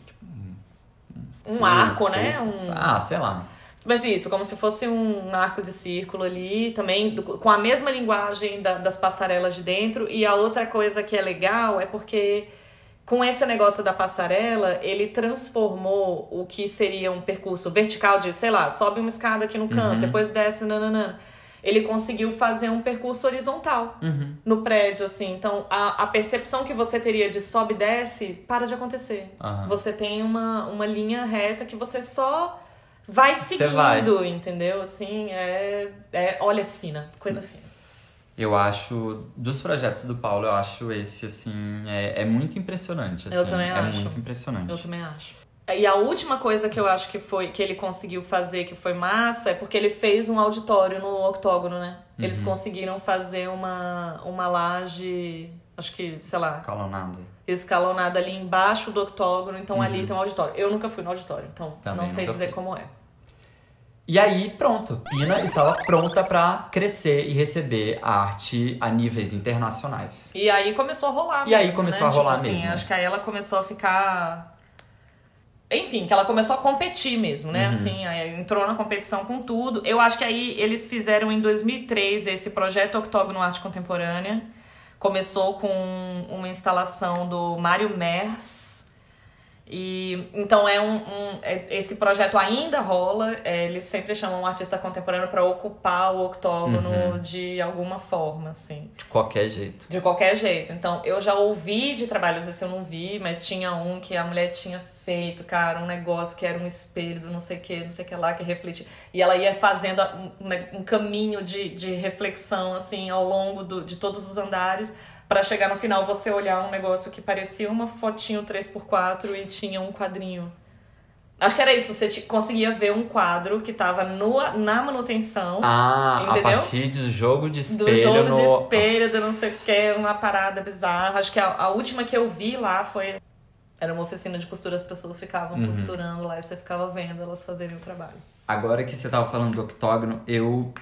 Um arco, né? Sei lá. Mas isso, como se fosse um arco de círculo ali, também com a mesma linguagem das passarelas de dentro. E a outra coisa que é legal é porque... Com esse negócio da passarela, ele transformou o que seria um percurso vertical de, sei lá, sobe uma escada aqui no canto, depois desce, nananana. Ele conseguiu fazer um percurso horizontal no prédio, assim. Então, a percepção que você teria de sobe e desce para de acontecer. Você tem uma linha reta que você só vai seguindo, entendeu? Assim, olha, fina, coisa fina. Eu acho, dos projetos do Paulo, eu acho esse, assim, é muito impressionante. Assim, eu também acho. É muito impressionante. Eu também acho. E a última coisa que eu acho que ele conseguiu fazer, que foi massa, é porque ele fez um auditório no octógono, né? Eles conseguiram fazer uma laje, acho que, sei lá... Escalonada ali embaixo do octógono, então ali tem um auditório. Eu nunca fui no auditório, então também não sei dizer como é. E aí, pronto. Pina estava pronta para crescer e receber arte a níveis internacionais. E aí começou a rolar mesmo. Acho que aí ela começou a ficar... Enfim, que ela começou a competir mesmo, né? Assim, aí entrou na competição com tudo. Eu acho que aí eles fizeram em 2003 esse projeto Octógono Arte Contemporânea. Começou com uma instalação do Mário Mers. E então esse projeto ainda rola, eles sempre chamam um artista contemporâneo para ocupar o octógono de alguma forma, assim. De qualquer jeito. De qualquer jeito. Então, eu já ouvi de trabalhos, esse eu não vi, mas tinha um que a mulher tinha feito, cara, um negócio que era um espelho do não sei o que lá, que refletia. E ela ia fazendo um caminho de reflexão, assim, ao longo de todos os andares, pra chegar no final você olhar um negócio que parecia uma fotinho 3x4 e tinha um quadrinho. Acho que era isso, você conseguia ver um quadro que tava na manutenção. Entendeu? A partir do jogo de espelho. Do jogo de espelho, do não sei o que, uma parada bizarra. Acho que a última que eu vi lá foi... Era uma oficina de costura, as pessoas ficavam costurando lá e você ficava vendo elas fazerem o trabalho. Agora que você tava falando do octógono, eu...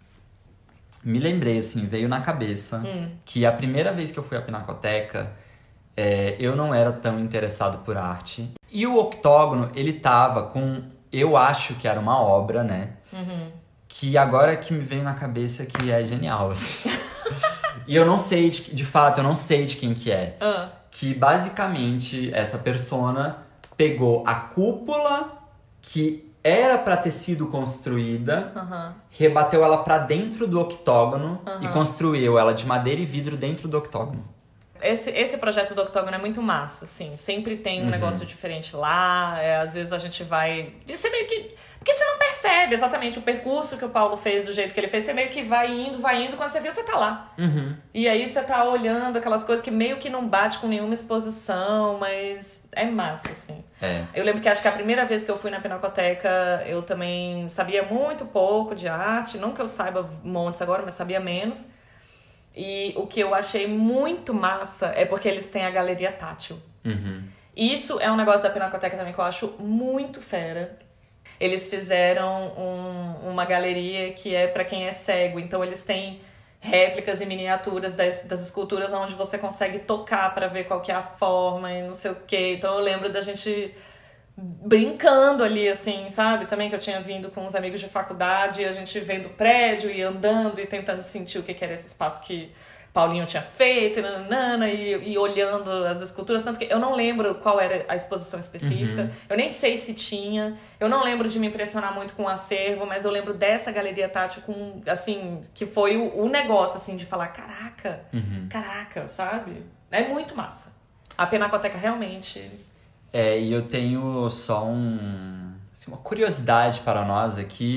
me lembrei, assim, veio na cabeça que a primeira vez que eu fui à Pinacoteca, eu não era tão interessado por arte. E o octógono, ele tava com... Eu acho que era uma obra, né? que agora que me veio na cabeça que é genial, assim. E eu não sei, de fato, eu não sei de quem que é. Que basicamente essa persona pegou a cúpula que era pra ter sido construída, rebateu ela pra dentro do octógono e construiu ela de madeira e vidro dentro do octógono. Esse projeto do octógono é muito massa, assim. Sempre tem um negócio diferente lá. Às vezes a gente vai... E você meio que... Porque você não percebe exatamente o percurso que o Paulo fez do jeito que ele fez. Você meio que vai indo. Quando você vê, você tá lá. E aí você tá olhando aquelas coisas que meio que não bate com nenhuma exposição, mas é massa, assim. Eu lembro que acho que a primeira vez que eu fui na Pinacoteca, eu também sabia muito pouco de arte. Não que eu saiba montes agora, mas sabia menos. E o que eu achei muito massa é porque eles têm a galeria tátil. Isso é um negócio da Pinacoteca também que eu acho muito fera. Eles fizeram uma galeria que é pra quem é cego. Então eles têm réplicas e miniaturas das esculturas onde você consegue tocar pra ver qual que é a forma e não sei o quê. Então eu lembro da gente brincando ali, assim, sabe? Também que eu tinha vindo com uns amigos de faculdade e a gente vendo o prédio e andando e tentando sentir o que era esse espaço que Paulinho tinha feito e olhando as esculturas. Tanto que eu não lembro qual era a exposição específica. Eu nem sei se tinha. Eu não lembro de me impressionar muito com o acervo, mas eu lembro dessa galeria tátil com, assim, que foi o negócio, assim, de falar, caraca, sabe? É muito massa. A Pinacoteca realmente... E eu tenho só uma curiosidade para nós aqui.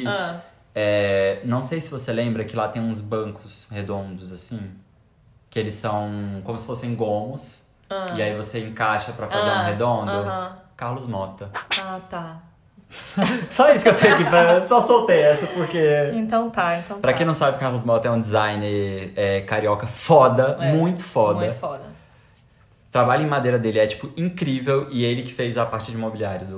Não sei se você lembra que lá tem uns bancos redondos, assim, que eles são como se fossem gomos. E aí você encaixa pra fazer um redondo. Carlos Motta. Tá. Só isso que eu tenho aqui, só soltei essa porque... Então tá. Pra quem não sabe, Carlos Motta é um designer carioca foda, muito foda. Muito foda. O trabalho em madeira dele é, tipo, incrível. E ele que fez a parte de mobiliário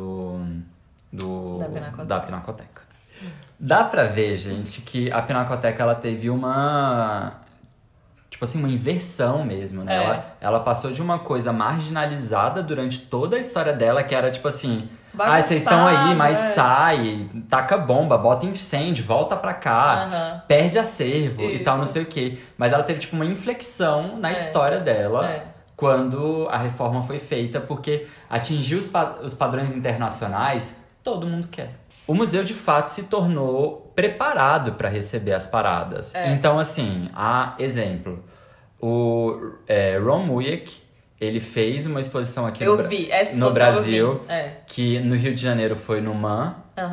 da Pinacoteca. Dá pra ver, gente, que a Pinacoteca, ela teve uma... Tipo assim, uma inversão mesmo, né? Ela passou de uma coisa marginalizada durante toda a história dela, que era tipo assim... vocês estão aí, mas sai, taca bomba, bota incêndio, volta pra cá, perde acervo e tal, não sei o quê. Mas ela teve, tipo, uma inflexão na história dela... quando a reforma foi feita, porque atingir os padrões internacionais, todo mundo quer. O museu, de fato, se tornou preparado para receber as paradas. Então, assim, exemplo, o Ron Mueck, ele fez uma exposição aqui no Brasil, que no Rio de Janeiro foi no MAN.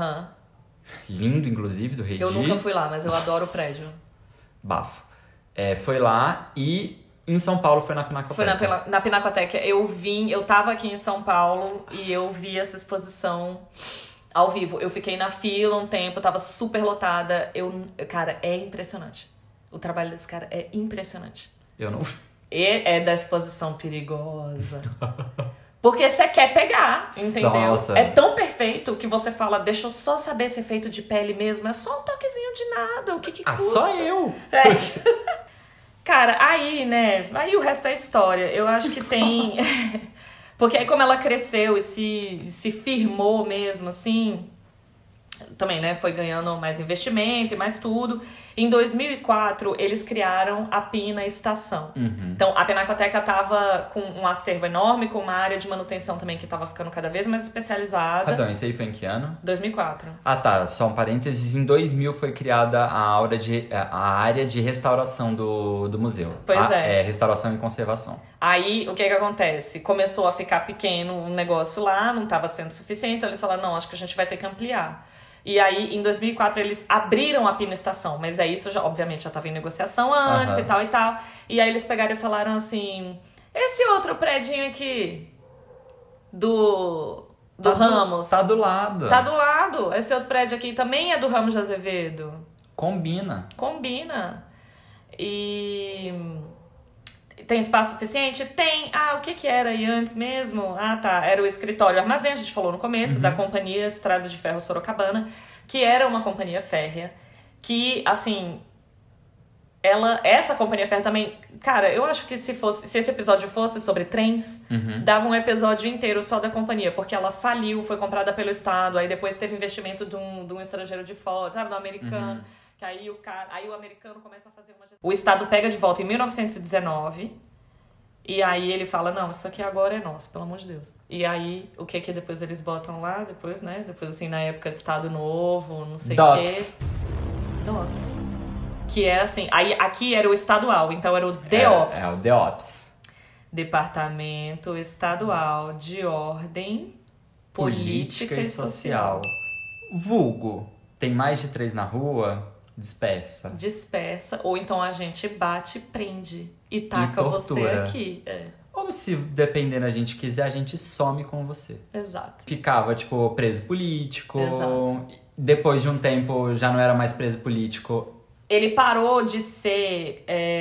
Lindo, inclusive, do Rei Eu nunca fui lá, mas eu adoro o prédio. Bafo. Foi lá e... Em São Paulo foi na Pinacoteca. Foi na Pinacoteca. Eu tava aqui em São Paulo e eu vi essa exposição ao vivo. Eu fiquei na fila um tempo, tava super lotada. Cara, é impressionante. O trabalho desse cara é impressionante. Eu não... É da exposição perigosa. Porque você quer pegar, entendeu? Nossa. É tão perfeito que você fala, deixa eu só saber se é feito de pele mesmo. É só um toquezinho de nada. O que custa? Só eu! Cara, aí o resto é história. Eu acho que tem... Porque aí como ela cresceu e se firmou mesmo, assim... Também, né? Foi ganhando mais investimento e mais tudo. Em 2004, eles criaram a Pina Estação. Então, a Pinacoteca tava com um acervo enorme, com uma área de manutenção também que tava ficando cada vez mais especializada. Perdão, isso aí foi em que ano? 2004. Tá. Só um parênteses. Em 2000 foi criada a área de restauração do museu. Pois é. Restauração e conservação. Aí, o que acontece? Começou a ficar pequeno o negócio lá, não estava sendo suficiente. Então, eles falaram, não, acho que a gente vai ter que ampliar. E aí, em 2004, eles abriram a Pina Estação. Mas aí, isso, obviamente, já estava em negociação antes e tal e tal. E aí, eles pegaram e falaram assim... Esse outro predinho aqui, do Ramos... Tá do lado. Tá do lado. Esse outro prédio aqui também é do Ramos de Azevedo. Combina. E... Tem espaço suficiente? Tem. O que era aí antes mesmo? Tá. Era o escritório armazém, a gente falou no começo, da Companhia Estrada de Ferro Sorocabana, que era uma companhia férrea, que, assim, essa Companhia Ferro também... Cara, eu acho que se esse episódio fosse sobre trens, dava um episódio inteiro só da companhia, porque ela faliu, foi comprada pelo Estado, aí depois teve investimento de um estrangeiro de fora, sabe, do americano, que aí o americano começa a fazer uma... O Estado pega de volta em 1919, e aí ele fala, não, isso aqui agora é nosso, pelo amor de Deus. E aí, o que depois eles botam lá, depois, né, depois assim, na época de Estado Novo, não sei o quê. DOPS. Que é assim, aí aqui era o estadual, então era o DEOPS. É o DEOPS. Departamento Estadual de Ordem Política e Social. Vulgo, tem mais de 3 na rua, dispersa. Dispersa, ou então a gente bate, prende e taca você aqui. Ou se, dependendo a gente quiser, a gente some com você. Exato. Ficava, tipo, preso político. Exato. Depois de um tempo, já não era mais preso político. Ele parou de ser...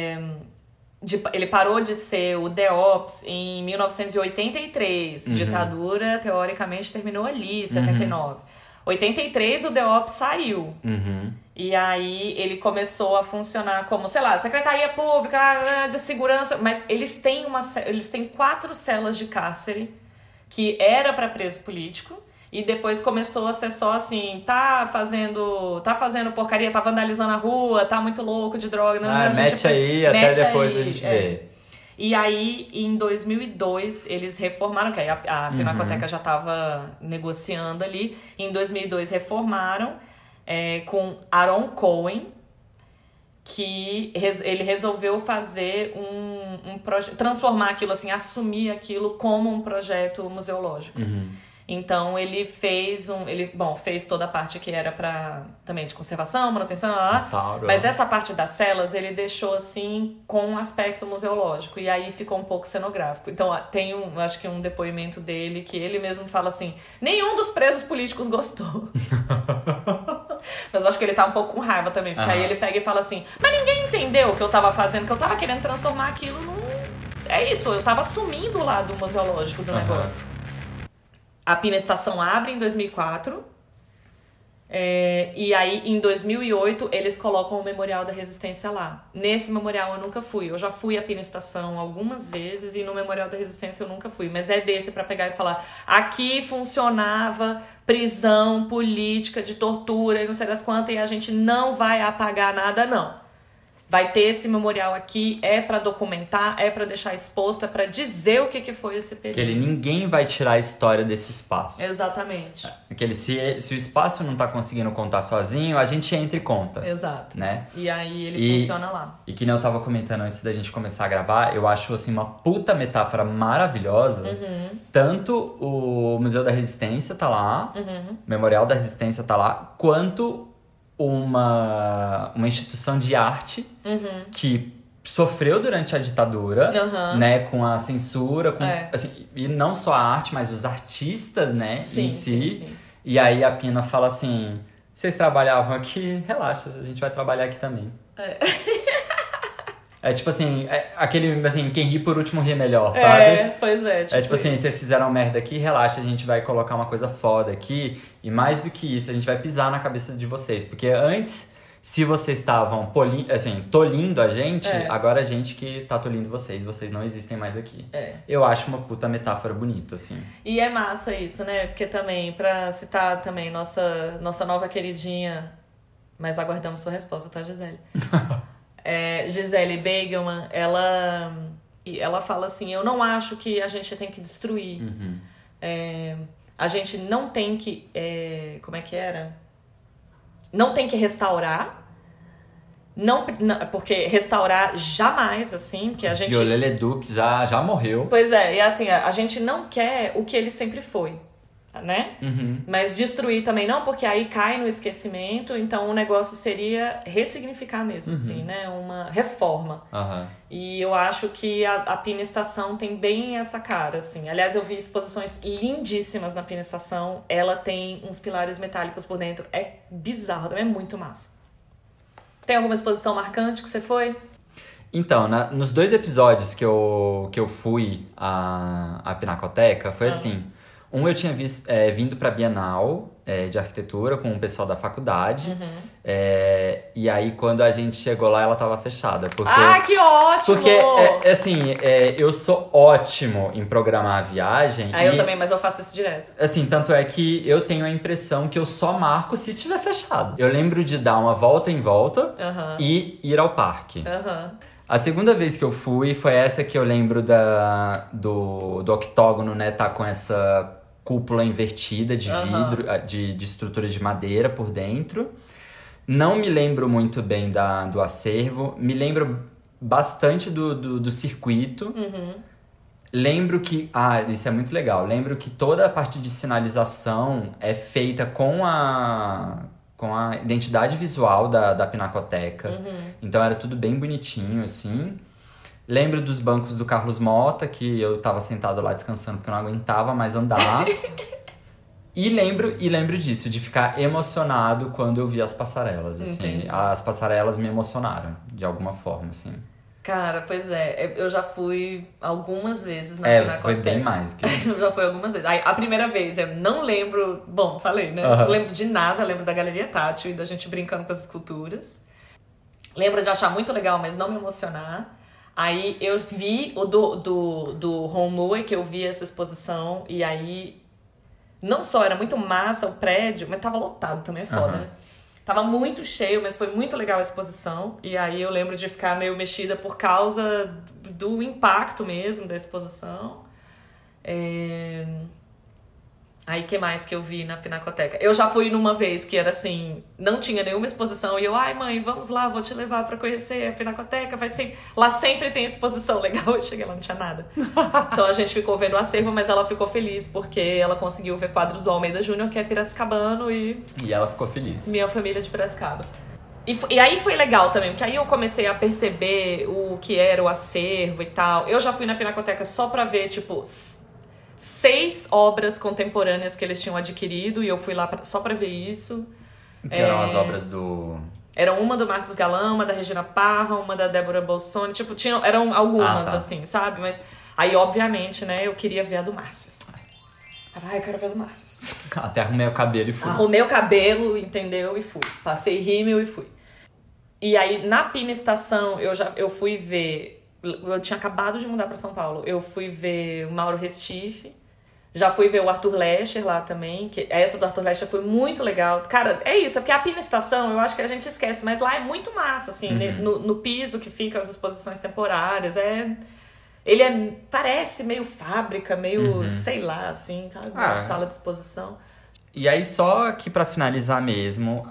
ele parou de ser o DEOPS em 1983. Ditadura, teoricamente, terminou ali, 79. 83, o DEOPS saiu. E aí, ele começou a funcionar como, sei lá, Secretaria Pública de Segurança. Mas eles têm 4 celas de cárcere, que era para preso político. E depois começou a ser só assim, tá fazendo porcaria, tá vandalizando a rua, tá muito louco de droga. Mete aí, até depois a gente vê. E aí, em 2002, eles reformaram, que aí a Pinacoteca já tava negociando ali. Em 2002, reformaram com Aaron Cohen, que ele resolveu fazer um projeto, transformar aquilo assim, assumir aquilo como um projeto museológico. Então, ele fez fez toda a parte que era também de conservação, manutenção, mas essa parte das celas ele deixou assim com um aspecto museológico, e aí ficou um pouco cenográfico. Então, tem acho que um depoimento dele que ele mesmo fala assim, nenhum dos presos políticos gostou. Mas eu acho que ele tá um pouco com raiva também, porque aí ele pega e fala assim, mas ninguém entendeu o que eu tava fazendo, que eu tava querendo transformar aquilo num... É isso, eu tava assumindo o lado museológico do negócio. A Pina Estação abre em 2004. E aí, em 2008, eles colocam o Memorial da Resistência lá. Nesse memorial eu nunca fui. Eu já fui à Pina Estação algumas vezes e no Memorial da Resistência eu nunca fui. Mas é desse pra pegar e falar, aqui funcionava prisão política de tortura e não sei das quantas, e a gente não vai apagar nada, não. Vai ter esse memorial aqui, é pra documentar, é pra deixar exposto, é pra dizer o que foi esse período. Ninguém vai tirar a história desse espaço. Exatamente. Se o espaço não tá conseguindo contar sozinho, a gente entra e conta. Exato. Né? E aí ele funciona lá. E que nem eu tava comentando antes da gente começar a gravar, eu acho assim uma puta metáfora maravilhosa. Tanto o Museu da Resistência tá lá, o Memorial da Resistência tá lá, quanto uma instituição de arte que sofreu durante a ditadura, né, com a censura, assim, e não só a arte, mas os artistas, né, em si. Sim. E aí a Pina fala assim, vocês trabalhavam aqui, relaxa, a gente vai trabalhar aqui também. É tipo assim, aquele, assim, quem ri por último ri melhor, sabe? Pois é. Tipo assim, vocês fizeram merda aqui, relaxa, a gente vai colocar uma coisa foda aqui. E mais do que isso, a gente vai pisar na cabeça de vocês. Porque antes, se vocês estavam tolindo a gente, agora a gente que tá tolindo vocês não existem mais aqui. Eu acho uma puta metáfora bonita, assim. E é massa isso, né? Porque também, pra citar também nossa nova queridinha, mas aguardamos sua resposta, tá, Gisele? Gisele Beigelman, ela fala assim, eu não acho que a gente tem que destruir. A gente não tem que... como é que era? Não tem que restaurar. Não, porque restaurar jamais, assim, que a gente... Viollet Leduc já morreu. Pois é, e assim, a gente não quer o que ele sempre foi, né? Mas destruir também não, porque aí cai no esquecimento, então o negócio seria ressignificar mesmo, assim, né? Uma reforma. E eu acho que a Pina Estação tem bem essa cara, assim. Aliás, eu vi exposições lindíssimas na Pina Estação. Ela tem uns pilares metálicos por dentro. É bizarro, também é muito massa. Tem alguma exposição marcante que você foi? Então, nos 2 episódios que eu fui à Pinacoteca, foi assim... Um eu tinha vindo pra Bienal, de arquitetura com o pessoal da faculdade. E aí, quando a gente chegou lá, ela tava fechada. Porque, que ótimo! Porque, assim, eu sou ótimo em programar a viagem. Eu também, mas eu faço isso direto. Assim, tanto é que eu tenho a impressão que eu só marco se tiver fechado. Eu lembro de dar uma volta em volta e ir ao parque. A segunda vez que eu fui foi essa que eu lembro do octógono, né? Tá com essa cúpula invertida de vidro, de estrutura de madeira por dentro. Não me lembro muito bem do acervo. Me lembro bastante do circuito. Lembro que... isso é muito legal. Lembro que toda a parte de sinalização é feita com a identidade visual da Pinacoteca. Então era tudo bem bonitinho, assim. Lembro dos bancos do Carlos Mota, que eu tava sentado lá descansando porque eu não aguentava mais andar. E lembro disso, de ficar emocionado quando eu vi as passarelas, assim. Entendi. As passarelas me emocionaram, de alguma forma, assim. Cara, pois eu já fui algumas vezes na Pinacoteca. Você foi bem mais que eu já fui algumas vezes. A primeira vez, eu não lembro... Bom, falei, né? Não lembro de nada, lembro da Galeria Tátil e da gente brincando com as esculturas. Lembro de achar muito legal, mas não me emocionar. Aí eu vi o do Romue, que eu vi essa exposição, e aí... Não só era muito massa o prédio, mas tava lotado também, é foda, né? Tava muito cheio, mas foi muito legal a exposição. E aí eu lembro de ficar meio mexida por causa do impacto mesmo da exposição. Aí, que mais que eu vi na Pinacoteca? Eu já fui numa vez que era assim, não tinha nenhuma exposição. E eu, mãe, vamos lá, vou te levar pra conhecer a Pinacoteca. Vai ser... Lá sempre tem exposição legal. Eu cheguei lá, não tinha nada. Então a gente ficou vendo o acervo, mas ela ficou feliz, porque ela conseguiu ver quadros do Almeida Júnior, que é piracicabano, e ela ficou feliz. Minha família de Piracicaba. E aí foi legal também, porque aí eu comecei a perceber o que era o acervo e tal. Eu já fui na Pinacoteca só pra ver, tipo... 6 obras contemporâneas que eles tinham adquirido, e eu fui lá só pra ver isso. Que eram as obras do... Era uma do Márcio Galão, uma da Regina Parra, uma da Débora Bolsoni, tipo, eram algumas, assim, sabe? Mas aí, obviamente, né, eu queria ver a do Márcio. Eu quero ver a do Márcio. Até arrumei o cabelo e fui. Arrumei o cabelo, entendeu? E fui. Passei rímel e fui. E aí, na Pina Estação, eu fui ver... Eu tinha acabado de mudar pra São Paulo. Eu fui ver o Mauro Restife. Já fui ver o Arthur Lescher lá também. Que essa do Arthur Lescher foi muito legal. Cara, é isso. É porque a Pina Estação, eu acho que a gente esquece. Mas lá é muito massa, assim. No piso que ficam as exposições temporárias. Ele parece meio fábrica, meio, sei lá, assim, sabe? Uma sala de exposição. E aí, só aqui pra finalizar mesmo,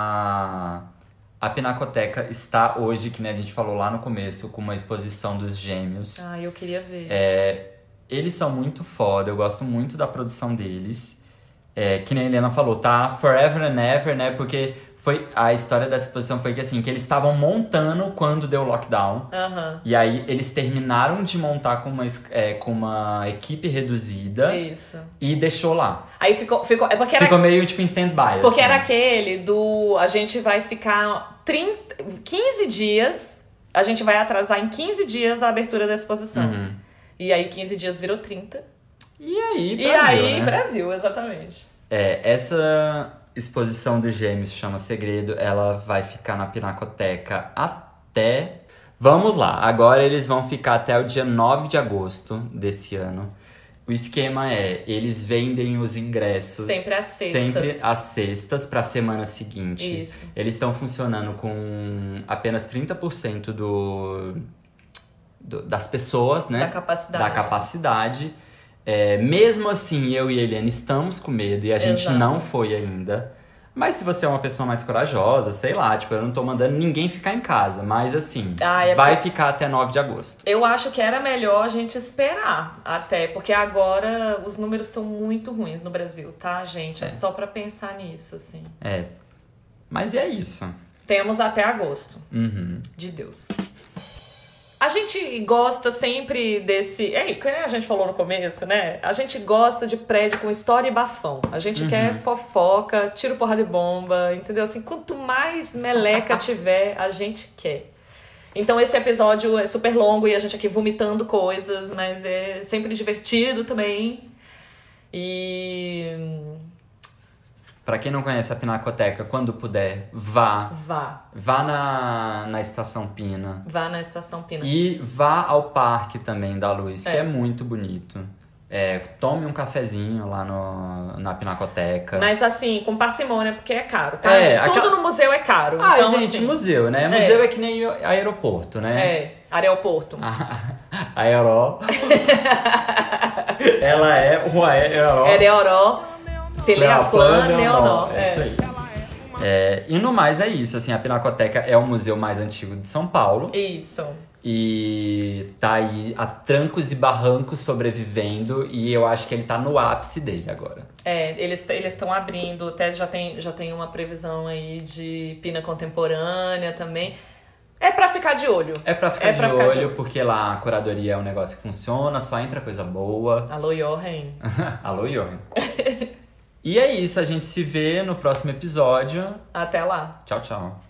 a Pinacoteca está hoje, que nem a gente falou lá no começo, com uma exposição dos Gêmeos. Eu queria ver. Eles são muito foda, eu gosto muito da produção deles. Que nem a Helena falou, tá forever and ever, né? Porque a história dessa exposição foi que assim, que eles estavam montando quando deu o lockdown. E aí eles terminaram de montar com uma equipe reduzida. Isso. E deixou lá. Aí ficou ficou meio tipo em stand-by. Porque assim. era aquele a gente vai ficar 15 dias, a gente vai atrasar em 15 dias a abertura da exposição. E aí 15 dias virou 30. E aí, Brasil, exatamente. Essa exposição dos Gêmeos chama Segredo, ela vai ficar na Pinacoteca até... Vamos lá, agora eles vão ficar até o dia 9 de agosto desse ano. O esquema eles vendem os ingressos... Sempre às sextas para a semana seguinte. Isso. Eles estão funcionando com apenas 30% das pessoas, né? Da capacidade. Mesmo assim, eu e a Eliane estamos com medo e a gente não foi ainda. Mas se você é uma pessoa mais corajosa, sei lá, tipo, eu não tô mandando ninguém ficar em casa. Mas assim, vai ficar até 9 de agosto. Eu acho que era melhor a gente esperar até, porque agora os números estão muito ruins no Brasil, tá, gente? É só pra pensar nisso, assim. Mas é isso. Temos até agosto. De Deus. A gente gosta sempre desse... como a gente falou no começo, né? A gente gosta de prédio com história e bafão. A gente quer fofoca, tiro, porrada e bomba, entendeu? Assim, quanto mais meleca tiver, a gente quer. Então esse episódio é super longo e a gente aqui vomitando coisas, mas é sempre divertido também. E... Pra quem não conhece a Pinacoteca, quando puder, vá. Vá na Estação Pina. Vá na Estação Pina. E vá ao Parque também da Luz, que é muito bonito. Tome um cafezinho lá na Pinacoteca. Mas assim, com parcimônia, porque é caro, tá? Tudo no museu é caro. Então, gente, assim, museu, né? Museu é que nem aeroporto, né? Aeroporto. Aeró. Ela é o aeró. Aeró. Teleaplan, Neonó. É isso aí. E no mais é isso, assim, a Pinacoteca é o museu mais antigo de São Paulo. Isso. E tá aí a trancos e barrancos sobrevivendo, e eu acho que ele tá no ápice dele agora. Eles estão abrindo, até já tem uma previsão aí de Pina Contemporânea também. É pra ficar de olho. É pra ficar de olho, porque lá a curadoria é um negócio que funciona, só entra coisa boa. Alô, Johan. Alô, Johan. E é isso, a gente se vê no próximo episódio. Até lá. Tchau, tchau.